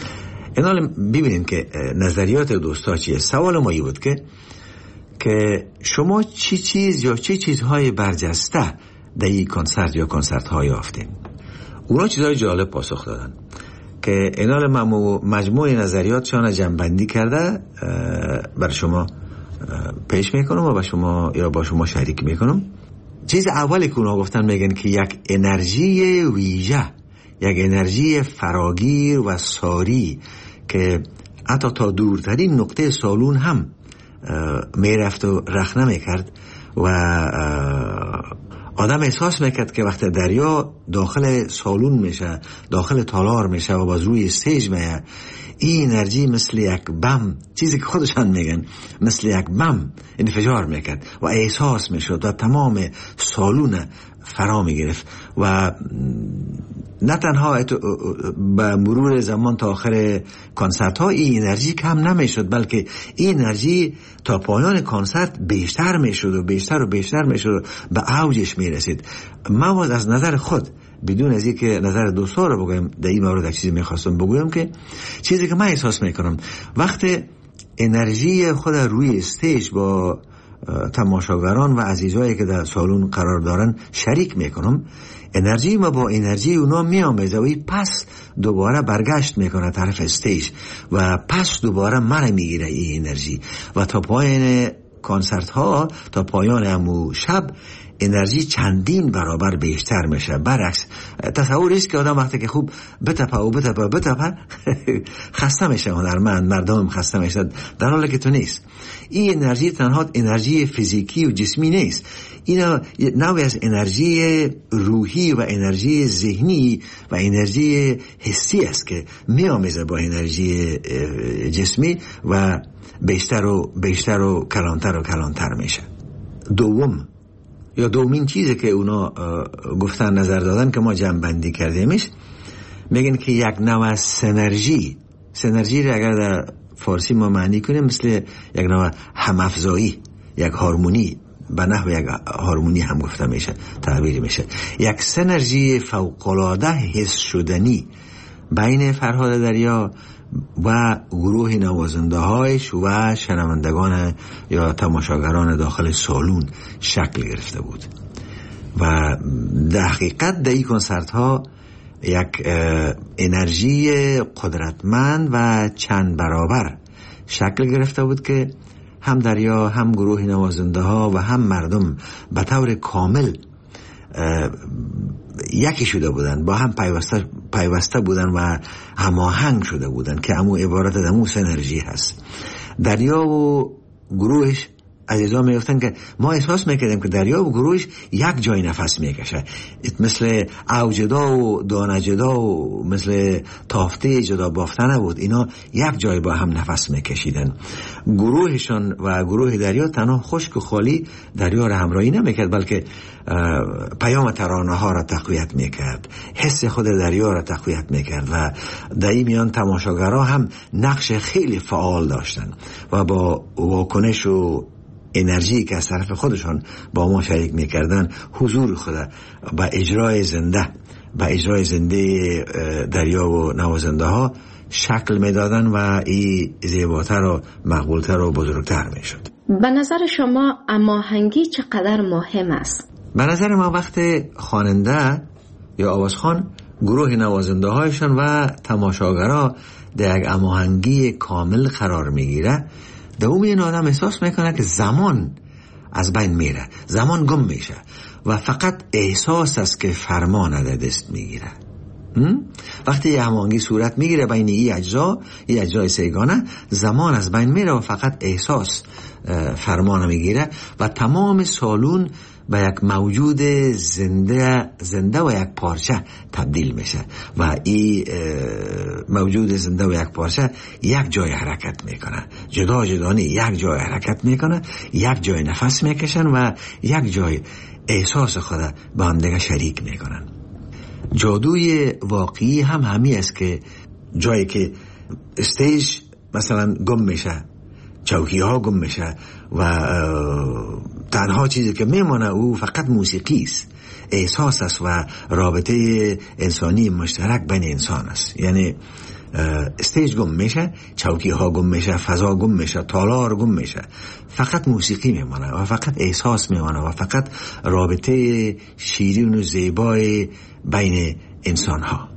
Speaker 7: اینا ببینیم که نظریات دوستا چیه. سوال ما این بود که شما چی چیز یا چه چیزهای برجسته در این کنسرت یا کنسرت های یافتین؟ اونا چیزهای جالب پاسخ دادن که اینا مجموعه نظریاتشان جمع بندی کرده بر شما پیش میکنم و با شما شریک میکنم. چیز اولی که اونا گفتن میگن که یک انرژی ویژه، یک انرژی فراگیر و ساری که حتی تا دورترین نقطه سالون هم میرفت و رخ نمیکرد و آدم احساس میکرد که وقتی دریا داخل سالون میشه، داخل تالار میشه و باز روی استیج میه، این انرژی مثل یک بم، چیزی که خودشان میگن مثل یک بم انفجار میکرد و احساس میشد و تمام سالون فرا میگرفت و نه تنها به مرور زمان تا آخر کنسرت ها این انرژی کم نمیشد، بلکه این انرژی تا پایان کنسرت بیشتر میشد و بیشتر و بیشتر میشد و به اوجش میرسید. من از نظر خود بدون از اینکه نظر دوستا رو بگویم در این مورد چیزی میخواستم بگویم که چیزی که من احساس میکنم وقتی انرژی خود روی استیج با تماشاگران و عزیزایی که در سالون قرار دارن شریک میکنم، انرژی ما با انرژی اونا میامیزه و پس دوباره برگشت میکنه طرف استیج و پس دوباره من میگیره این انرژی و تا پایان کنسرت ها، تا پایان همو شب انرژی چندین برابر بیشتر میشه. برعکس تصوریست که آدم وقتی که خوب بتپه خسته میشه، هنرمند مردم خسته میشه، در حالی که تو نیست. این انرژی تنها انرژی فیزیکی و جسمی نیست، این نوعی از انرژی روحی و انرژی ذهنی و انرژی حسی است که میآمیزه با انرژی جسمی و بیشتر و کلانتر میشه. دومین چیزی که اونا گفتن، نظر دادن که ما جمع بندی کردیمش، میگن که یک نوع سنرژی را اگر در فارسی ما معنی کنیم مثل یک نوع همافزایی، یک هارمونی، به نحو یک هارمونی هم گفته میشه، تعبیر میشه، یک سنرژی فوق‌العاده حس شدنی بین فرهاد دریا و گروه نوازنده هایش و شنوندگان یا تماشاگران داخل سالون شکل گرفته بود. و در حقیقت در این کنسرت ها یک انرژی قدرتمند و چند برابر شکل گرفته بود که هم دریا، هم گروه نوازنده ها و هم مردم به طور کامل یکی شده بودن، با هم پیوسته بودن و هماهنگ شده بودن که امو عبارت دمو سنرژی هست. دریا و گروهش عزیزان میگفتن که ما احساس میکردیم که دریا و گروهش یک جای نفس میکشه، مثل اوجدا و دانجدا و مثل تافته جدا بافته نبود، اینا یک جای با هم نفس میکشیدن. گروهشان و گروه دریا تنها خشک و خالی دریا را همراهی نمیکرد، بلکه پیام ترانه ها را تقویت میکرد، حس خود دریا را تقویت میکرد و در این میان تماشاگرها هم نقش خیلی فعال داشتن و با واکنش و انرژی که از طرف خودشان با ما شریک میکردن حضور خود با اجرای زنده دریا و نوازنده ها شکل میدادن و این زیباتر و مقبولتر و بزرگتر میشد.
Speaker 6: به نظر شما هماهنگی چقدر مهم است؟
Speaker 7: به نظر ما وقت خواننده یا آوازخوان گروه نوازنده هایشان و تماشاگرها در یک هماهنگی کامل قرار میگیره، دوم این آدم احساس میکنه که زمان از بین میره، زمان گم میشه و فقط احساس است که فرمان در دست میگیره. وقتی یه هماهنگی صورت میگیره بین این اجزای سیگانه، زمان از بین میره و فقط احساس فرمان میگیره و تمام سالون به یک موجود زنده و یک پارچه تبدیل میشه و این موجود زنده و یک پارچه یک جای حرکت میکنه، جدانی یک جای حرکت میکنه، یک جای نفس میکشن و یک جای احساس خود با هم دیگه شریک میکنن. جادوی واقعی هم همی است که جایی که استیج مثلا گم میشه، چوکی ها گم میشه و تنها چیزی که میمانه او فقط موسیقی است، احساس است و رابطه انسانی مشترک بین انسان است. یعنی استیج گم میشه، چوکی ها گم میشه، فضا گم میشه، تالار گم میشه، فقط موسیقی میمانه و فقط احساس میمانه و فقط رابطه شیرین و زیبای بین انسان ها.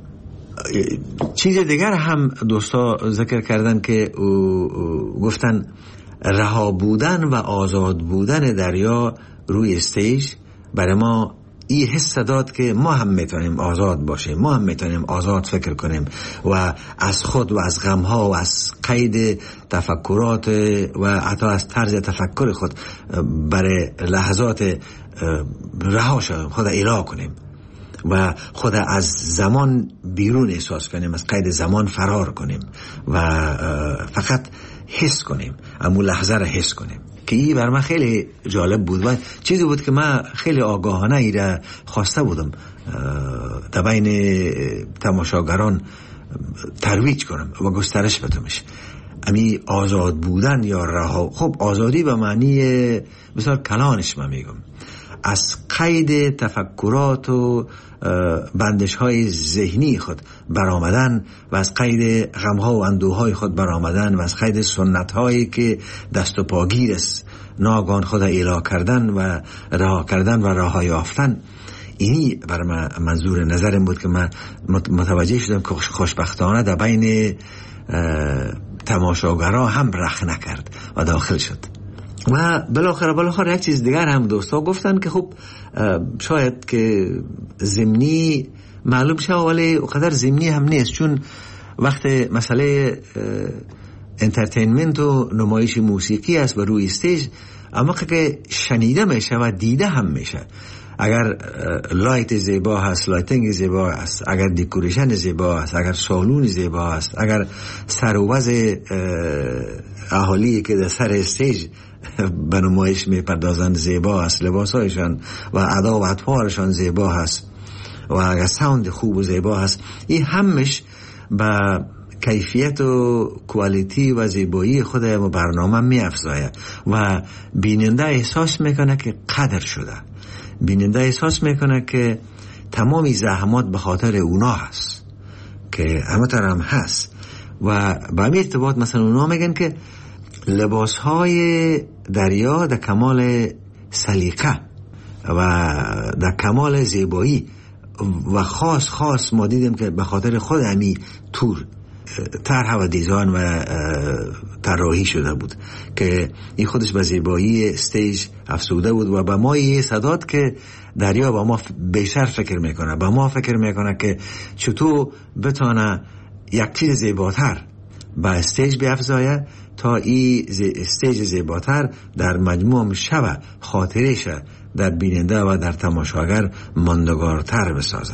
Speaker 7: چیز دیگر هم دوستا ذکر کردن که گفتن رها بودن و آزاد بودن دریا روی استیج برای ما این حس داد که ما هم میتونیم آزاد باشیم، ما هم میتونیم آزاد فکر کنیم و از خود و از غمها و از قید تفکرات و حتی از طرز تفکر خود برای لحظات رها شویم، خود اله کنیم و خود از زمان بیرون احساس کنیم، از قید زمان فرار کنیم و فقط حس کنیم، اما لحظه را حس کنیم. که این بر من خیلی جالب بود و چیزی بود که من خیلی آگاهانه ای را خواسته بودم در بین تماشاگران ترویج کنم و گسترش بدمش. امی آزاد بودن یا رها، خب آزادی به معنی بسیار کلانش من میگم، از قید تفکرات و بندش های ذهنی خود برآمدن و از قید غمها و اندوهای خود برآمدن و از قید سنت هایی که دست و پاگیر است ناگان خود اله کردن و رها کردن و راه یافتن. اینی بر من منظور نظرم بود که من متوجه شدم که خوشبختانه در بین تماشاگرها هم رخ نکرد و داخل شد و بالاخره یک چیز دیگر هم دوستا گفتن که خب شاید که ضمنی معلوم شه، ولی اونقدر ضمنی هم نیست، چون وقت مسئله انترتینمنت و نمایش موسیقی است و روی استیج، اما که شنیده میشه و دیده هم میشه. اگر لایت زیبا هست، لایتینگ زیبا هست، اگر دکوریشن زیبا هست، اگر سالون زیبا هست، اگر سر و وضع اهالی که در سر استیج به نمایش میپردازند زیبا هست، لباسایشان و ادا و اطوارشان زیبا هست و اگر ساوند خوب و زیبا هست، این همش به کیفیت و کوالیتی و زیبایی خود برنامه میافزاید و بیننده احساس میکنه که قدر شده، بیننده احساس میکنه که تمامی زحمات به خاطر اونا هست که همه هم هست. و به همین ارتباط مثلا اونا میگن که لباس های دریا در کمال سلیقه و در کمال زیبایی و خاص ما دیدیم که به خاطر خود همی تور طرح و دیزاین و طراحی شده بود که این خودش به زیبایی استیج افزوده بود و به ما یه صداد که دریا با ما بیشتر فکر میکنه، با ما فکر میکنه که چطور بتانه یک چیز زیباتر به استیج بیافزایه تا این استیج زیباتر در مجموع شب خاطرش در بیننده و در تماشاگر ماندگارتر بسازه.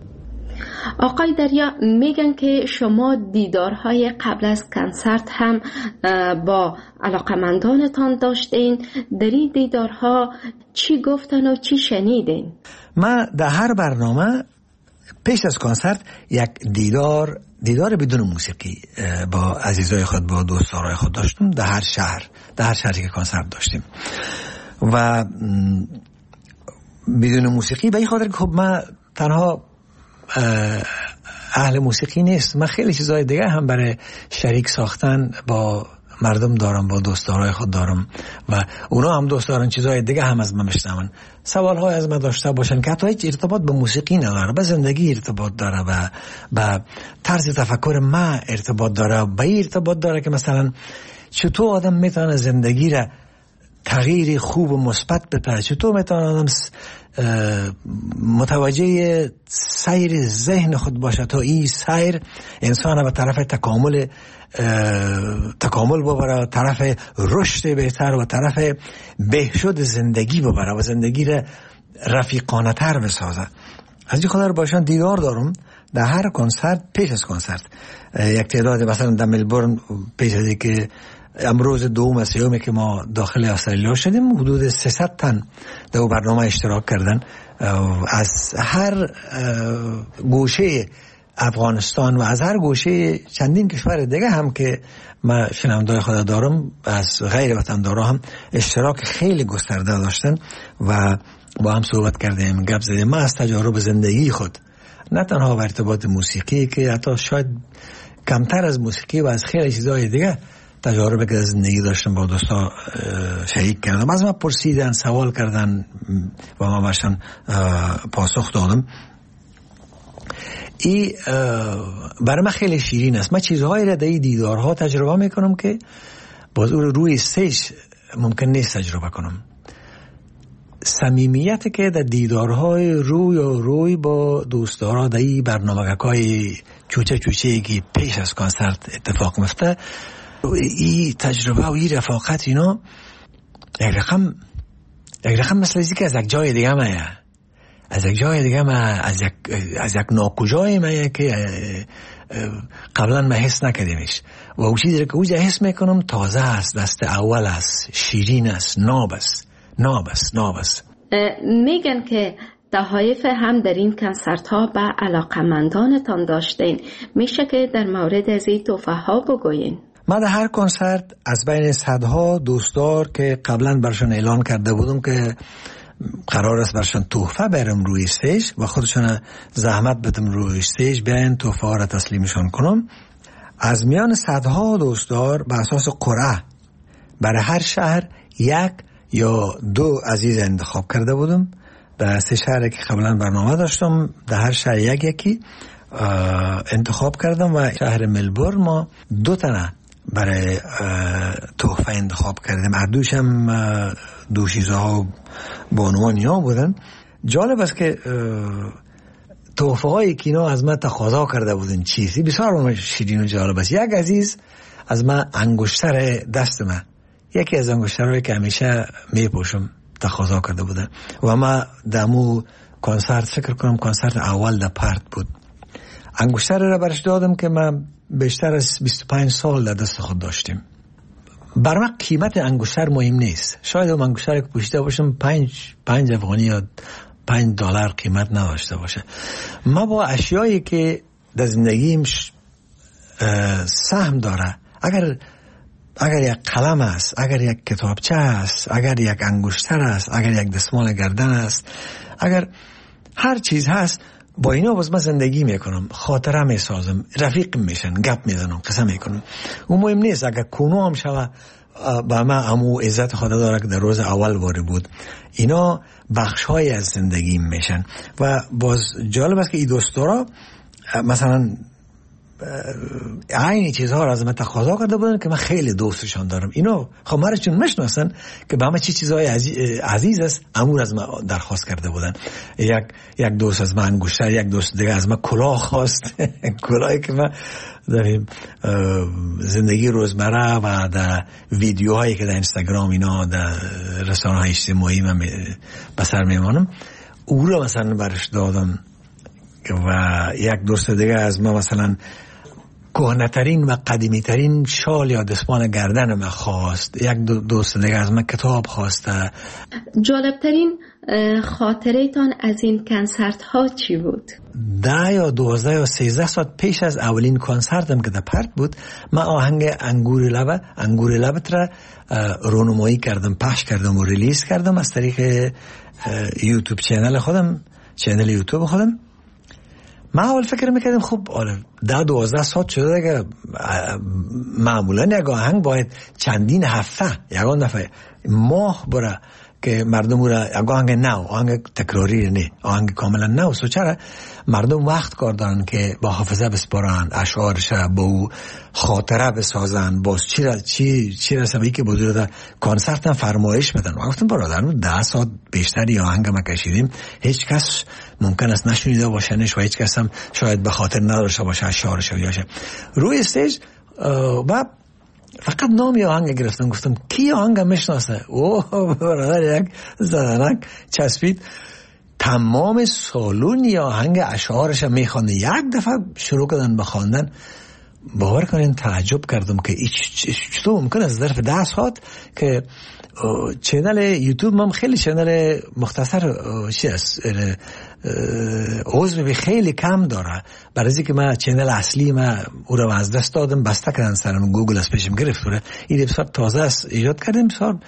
Speaker 6: آقای دریا میگن که شما دیدارهای قبل از کنسرت هم با علاقمندانتان داشتین. در این دیدارها چی گفتن و چی شنیدین؟
Speaker 8: ما در هر برنامه پیش از کنسرت یک دیدار بدون موسیقی با عزیزای خود، با دوستای خود داشتیم در هر شهری که کنسرت داشتیم و بدون موسیقی به این خاطر که خب ما تنها اهل موسیقی نیست، من خیلی چیزهای دیگه هم برای شریک ساختن با مردم دارم، با دوستدارای خود دارم و اونا هم دوست دارن چیزهای دیگه هم از من بشنون، سوالهای از من داشته باشن که حتی هیچ ارتباط به موسیقی نداره، به زندگی ارتباط داره و به طرز تفکر ما ارتباط داره، به این ارتباط داره که مثلا چطور آدم میتونه زندگی را تغییر خوب و مثبت بده، چطور میتونه آدم متوجه سیر ذهن خود باشه تا این سیر انسان به طرف تکامل ببره، طرف رشد بهتر و طرف بهشد زندگی ببره و زندگی را رفیقانه تر بسازه. از این خاطر باشن دیدار دارم در هر کنسرت. پیش از کنسرت یک تعداد مثلا در ملبورن پیش از که امروز دوم از سیومی که ما داخل استرالیا شدیم، حدود 300 تن در برنامه اشتراک کردن از هر گوشه افغانستان و از هر گوشه چندین کشور دیگه هم که ما شنوندای خود دارم، از غیر وطندارا هم اشتراک خیلی گسترده داشتن و با هم صحبت کردیم، گپ زدیم. ما از تجارب زندگی خود، نه تنها به ارتباط موسیقی که حتی شاید کمتر از موسیقی و از خیلی چیزهای دیگه تجاربی که از زندگی داشتم با دوستا شریک کردم، از ما پرسیدن، سوال کردن و ما باشن پاسخ دادم. این برای من خیلی شیرین است. من چیزهایی را در این دیدارها تجربه میکنم که باز روی استیج ممکن نیست تجربه کنم. صمیمیت که در دیدارهای روی با دوستدارا در این برنامه‌های چوچه که پیش از کنسرت اتفاق میفته، این تجربه و این رفاقت اینا یک رقم مثل ازی که از یک جای دیگه مایه، از یک ناکجای مایه که قبلا ما حس نکردیمش و او چیزی که اوجا حس میکنم تازه است، دست اول است، شیرین است، ناب است.
Speaker 6: میگن که تحایف هم در این کنسرت ها به علاقمندانتان داشتین، میشه که در مورد از این تحفه ها بگوین؟
Speaker 8: ما در هر کنسرت از بین صدها دوستدار که قبلا برشان اعلان کرده بودم که قرار است برشان تحفه برم روی استیج و خودشان زحمت بدم روی استیج بیاین تحفه ها را تسلیمشان کنم، از میان صدها دوستدار به اساس قرعه برای هر شهر یک یا دو عزیز انتخاب کرده بودم. در 3 شهر که قبلا برنامه داشتم در هر شهر یکی انتخاب کردم و شهر ملبورن ما 2 تنه برای تحفه انتخاب کردیم. اردوش هم دو چیزها به عنوان یا بودن. جالب است که تحفه هایی که اینا از من تقاضا کرده بودن چیزی بسیار شیرین و جالب است. یک عزیز از من انگشتر دست من، یکی از انگشترهایی که همیشه میپوشم، تقاضا کرده بودن و ما دمو کنسرت، فکر کنم کنسرت اول در پرت بود، انگشتر را برش دادم که من بیشتر از 25 سال در دست خود داشتیم. بر من قیمت انگشتر مهم نیست. شاید اون انگشتر که پوشیده باشم 5 افغانی یا $5 قیمت نداشته باشه. ما با اشیایی که در زندگیم سهم داره، اگر یک قلم است، اگر یک کتابچه است، اگر یک انگشتر است، اگر یک دستمال گردن است، اگر هر چیز هست، با اینا باز من زندگی میکنم، خاطره میسازم، رفیق میشن، گپ میزنم، قصه میکنم. اون مهم نیست اگر کنو هم شوه با من امو عزت خدا داره که در روز اول وارد بود. اینا بخش های از زندگی میشن. و باز جالب است که این دوستارا مثلا عین چیزها را از من تقاضا کرده بودن که من خیلی دوستشان دارم. اینا خب مرا چون میشناسن که به همه چیزهای عزیز است، امور از من درخواست کرده بودن. یک دوست از من انگشتر، یک دوست دیگه از من کلاه خواست کلاهی که من در زندگی روزمره و در ویدیوهایی که در اینستاگرام اینا در رسانه‌های اجتماعی من بسر میمانم، او را مثلا برش دادم. و یک دوست دیگه از من مثلا کهنه‌ترین و قدیمی‌ترین شال یا دستمال گردن من خواست. یک دوست دیگه از من کتاب خواسته.
Speaker 6: جالبترین خاطره تان از این کنسرت ها چی بود؟
Speaker 8: 10 یا 12 یا 13 ساعت پیش از اولین کنسرتم که در پرت بود، من آهنگ انگور لبت را رونمایی کردم، پخش کردم و ریلیز کردم از طریق یوتیوب چینل یوتیوب خودم. من اول فکر میکردم خب 10-12 ساعت شده که معمولا یک آهنگ باید چندین هفته، یکان دفعه ماه بره که مردم را یک آهنگ نو، آهنگ تکراری نه، آهنگ کاملا نو. سو چرا مردم وقت کار دارن که با حافظه بسپارن، اشعارش با او خاطره بسازن، باز چی رسمی که بودو در کنسرت هم فرمایش بدن. و گفتم برادران 10 ساعت بیشتری آهنگ ما کشیدیم، هیچ کس ممکن است نشنیده باشنش و هیچ کس هم شاید به خاطر نداشته باشه اشعارش بیاشه. روی استیج و فقط نامی آهنگ گرفتم، گفتم کی آهنگ میشناسه؟ اوه برادر یک زدنک چسبید، تمام سالون آهنگ اشعارش میخوانده. یک دفعه شروع کردن به خواندن. باور کنین تعجب کردم که چطور ممکن است ظرف 10 ساعت که چینل یوتیوب من خیلی چینل مختصر چی است، عضو خیلی کم داره. برای اینکه من چینل اصلی من او را از دست دادم، بسته کردن سرم، گوگل از پیشم گرفت. این بسیار تازه است، ایجاد کردیم. بسیار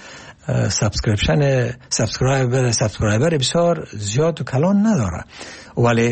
Speaker 8: سابسکرایبر بسیار زیاد و کلان نداره، ولی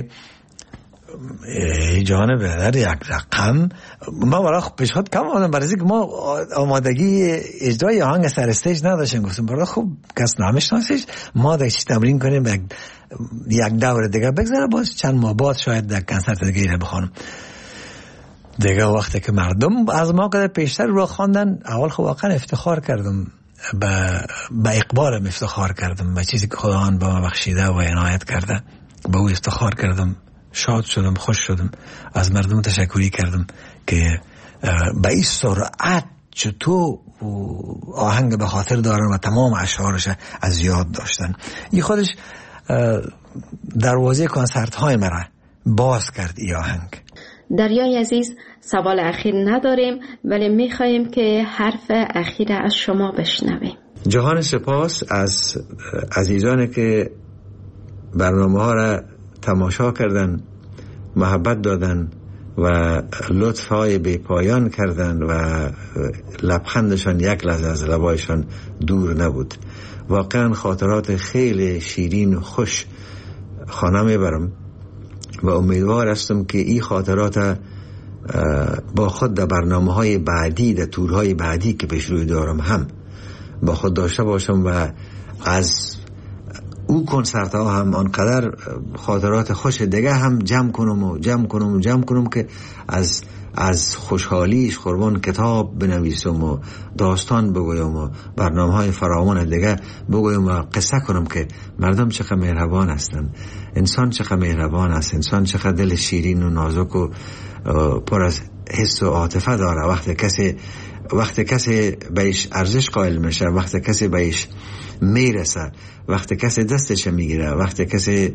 Speaker 8: جانب در یک رقم ما برای پیشنهاد کم آمدم، برای اینکه ما آمادگی اجرای آهنگ سر استیج نداشتیم. گفتم برای خوب کس نمیشناسیش، ما دیگه تمرین کنیم، یک دور دیگه بگذره، باز چند ماه بعد شاید در کنسرت دیگه رو بخوانم. دیگه وقتی که مردم از ما قدر پیشتر رو خواندن، اول خب واقعا افتخار کردم، به اقبالم افتخار کردم، به چیزی که خداوند به ما بخشیده و عنایت کرده، به او افتخار کردم، شاد شدم، خوش شدم، از مردم تشکری کردم که به این سرعت چطور آهنگ به خاطر دارن و تمام اشعارش از یاد داشتن. این خودش دروازه کنسرت های مرا باز کرد این آهنگ.
Speaker 6: دریای عزیز، سوال اخیر نداریم ولی میخواییم که حرف اخیر از شما بشنویم.
Speaker 7: جهان سپاس از عزیزانی که برنامه ها را تماشا کردن، محبت دادن و لطف های بی پایان کردن و لبخندشان یک لحظه از لبایشان دور نبود. واقعا خاطرات خیلی شیرین و خوش خانه میبرم و امیدوار هستم که این خاطرات با خود در برنامه های بعدی، در تورهای بعدی که پیش روی دارم هم با خود داشته باشم و از او کنسرت ها هم آنقدر خاطرات خوش دیگه هم جمع کنم که از خوشحالیش قربان کتاب بنویسم و داستان بگویم و برنامه‌های فراوان دیگه بگویم و قصه کنم که مردم چقدر مهربان هستن، انسان چقدر مهربان است، انسان چقدر دل شیرین و نازک و پر از حس و عاطفه داره. وقتی کسی بهش ارزش قائل میشه، وقتی کسی بهش میرسه، وقتی کسی دستش میگیره، وقتی کسی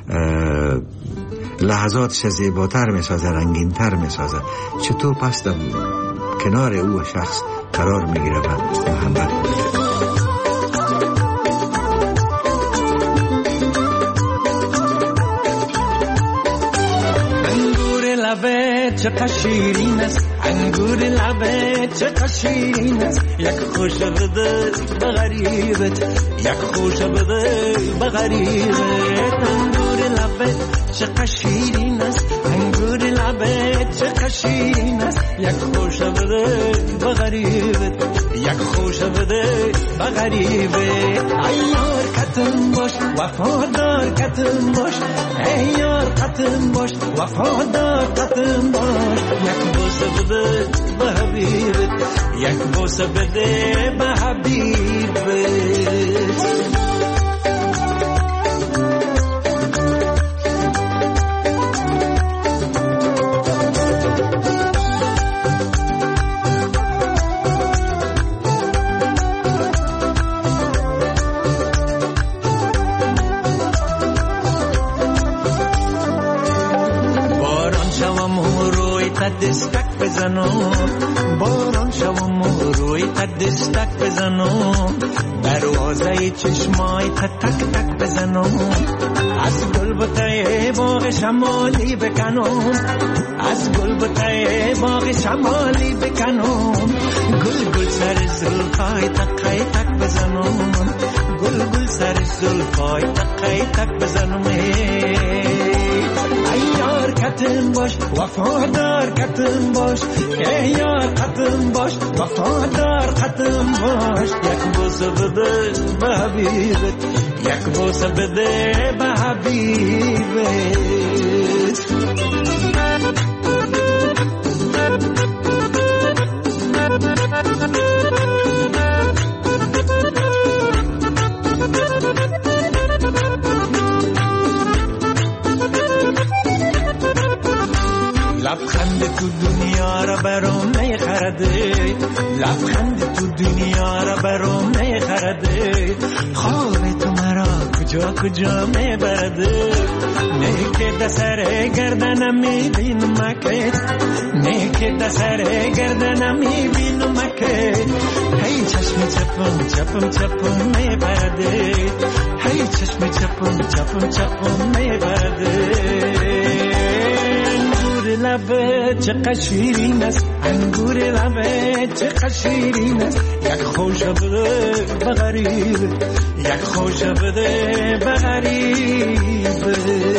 Speaker 7: لحظاتش زیباتر میسازه، رنگینتر میسازه، چطور پس در کنار او شخص قرار میگیره و محبت میگیره.
Speaker 5: چقدر شیرین است انگور لبت، چقدر شیرین است یک خوش بده به غریبت، یک خوش بده به غریبت. انگور لبت چقدر شیرین است انگور لبت، چقدر شیرین است یک خوش بده به غریبت، یک خوش بده به غریبت. ای یار قطن باش وفادار قطن باش، ای یار قطن باش وفادار قطن باش. یک بوسه بده به حبیبت، یک بوسه بده به حبیبت. دستک بزنم باران شوم و روی دستک بزنم، دروازه چشمای تک تک بزنم، از گلبته باغ شمالی بکنم، از گلبته باغ شمالی بکنم، گل گل سر زلفای تک تک بزنم، گل گل سر زلفای تک تک بزنم. ای یار قطن باش وفادار قطن باش، ای یار قطن باش وفادار قطن باش. یک بوسه بده به حبیبت، یک بوسه بده به حبیبت. لبخند تو دنیا را برام میخرده، لبخند تو دنیا را برام میخرده، خواب تو مرا کجا کجا میبرده. نه که دسر گردنم میبینم که، نه که دسر گردنم میبینم که، هی چشم چپم چپم چپم میبرده، هی چشم چپم چپم چپم میبرده. لبت چقدر شیرین است انگور لبت چقدر شیرین است، یک خوش بده به غریب، یک خوش بده به غریب.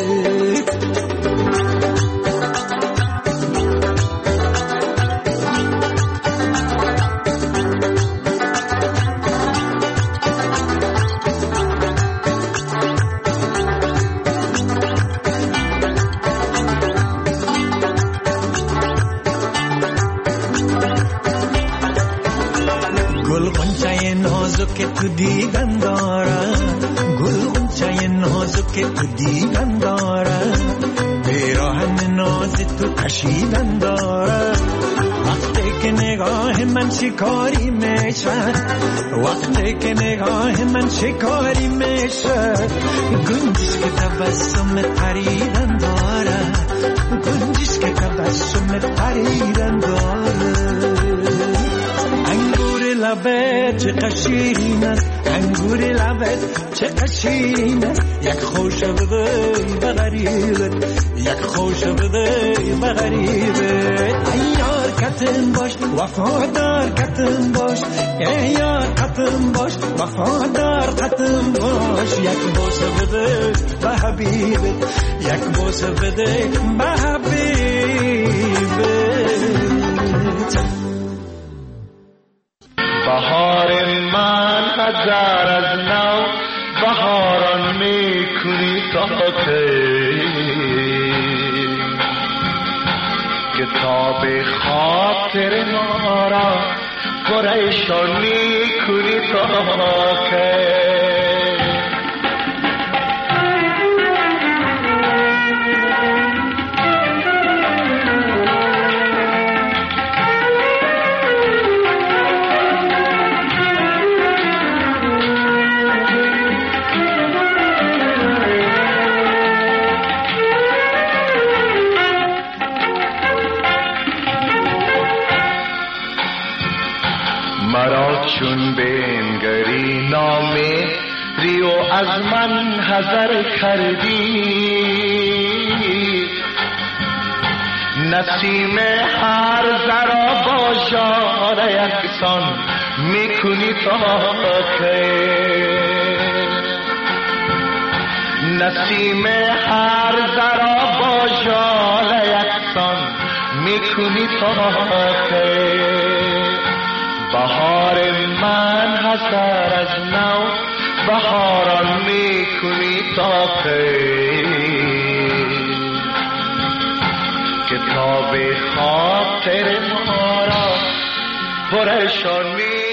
Speaker 5: که تو دیدن داره، گل غنچه نازک که تو دیدن داره، پیراهن ناز تو کشیدن داره. وقتی که نگاه من شکاری میشه، وقتی که نگاه من شکاری میشه، گنجش که تبسم پریدن داره، گنجش که تبسم پریدن داره. لبت چقدر شیرین است انگور لبت چقدر شیرین است، یک خوش بده به غریبت، یک خوش بده به غریبت. ای یار قطن باش وفادار قطن باش، ای یار قطن باش وفادار قطن باش. یک بوسه بده به حبیبت، یک بوسه بده به حبیبت.
Speaker 9: بهار من هزار از نو بهاران میکنی تا کتاب خاطر ما را پریشان میکنی تا که مرا چون بنگری نامه ریو از من حذر کردی نسیم هر ذرا با ژاله یکسان میکنی تا که نسیم هر ذرا با ژاله یکسان میکنی تا که بهار من حسر از نو بهاران میکنی تا کتاب خاطر ما را پریشان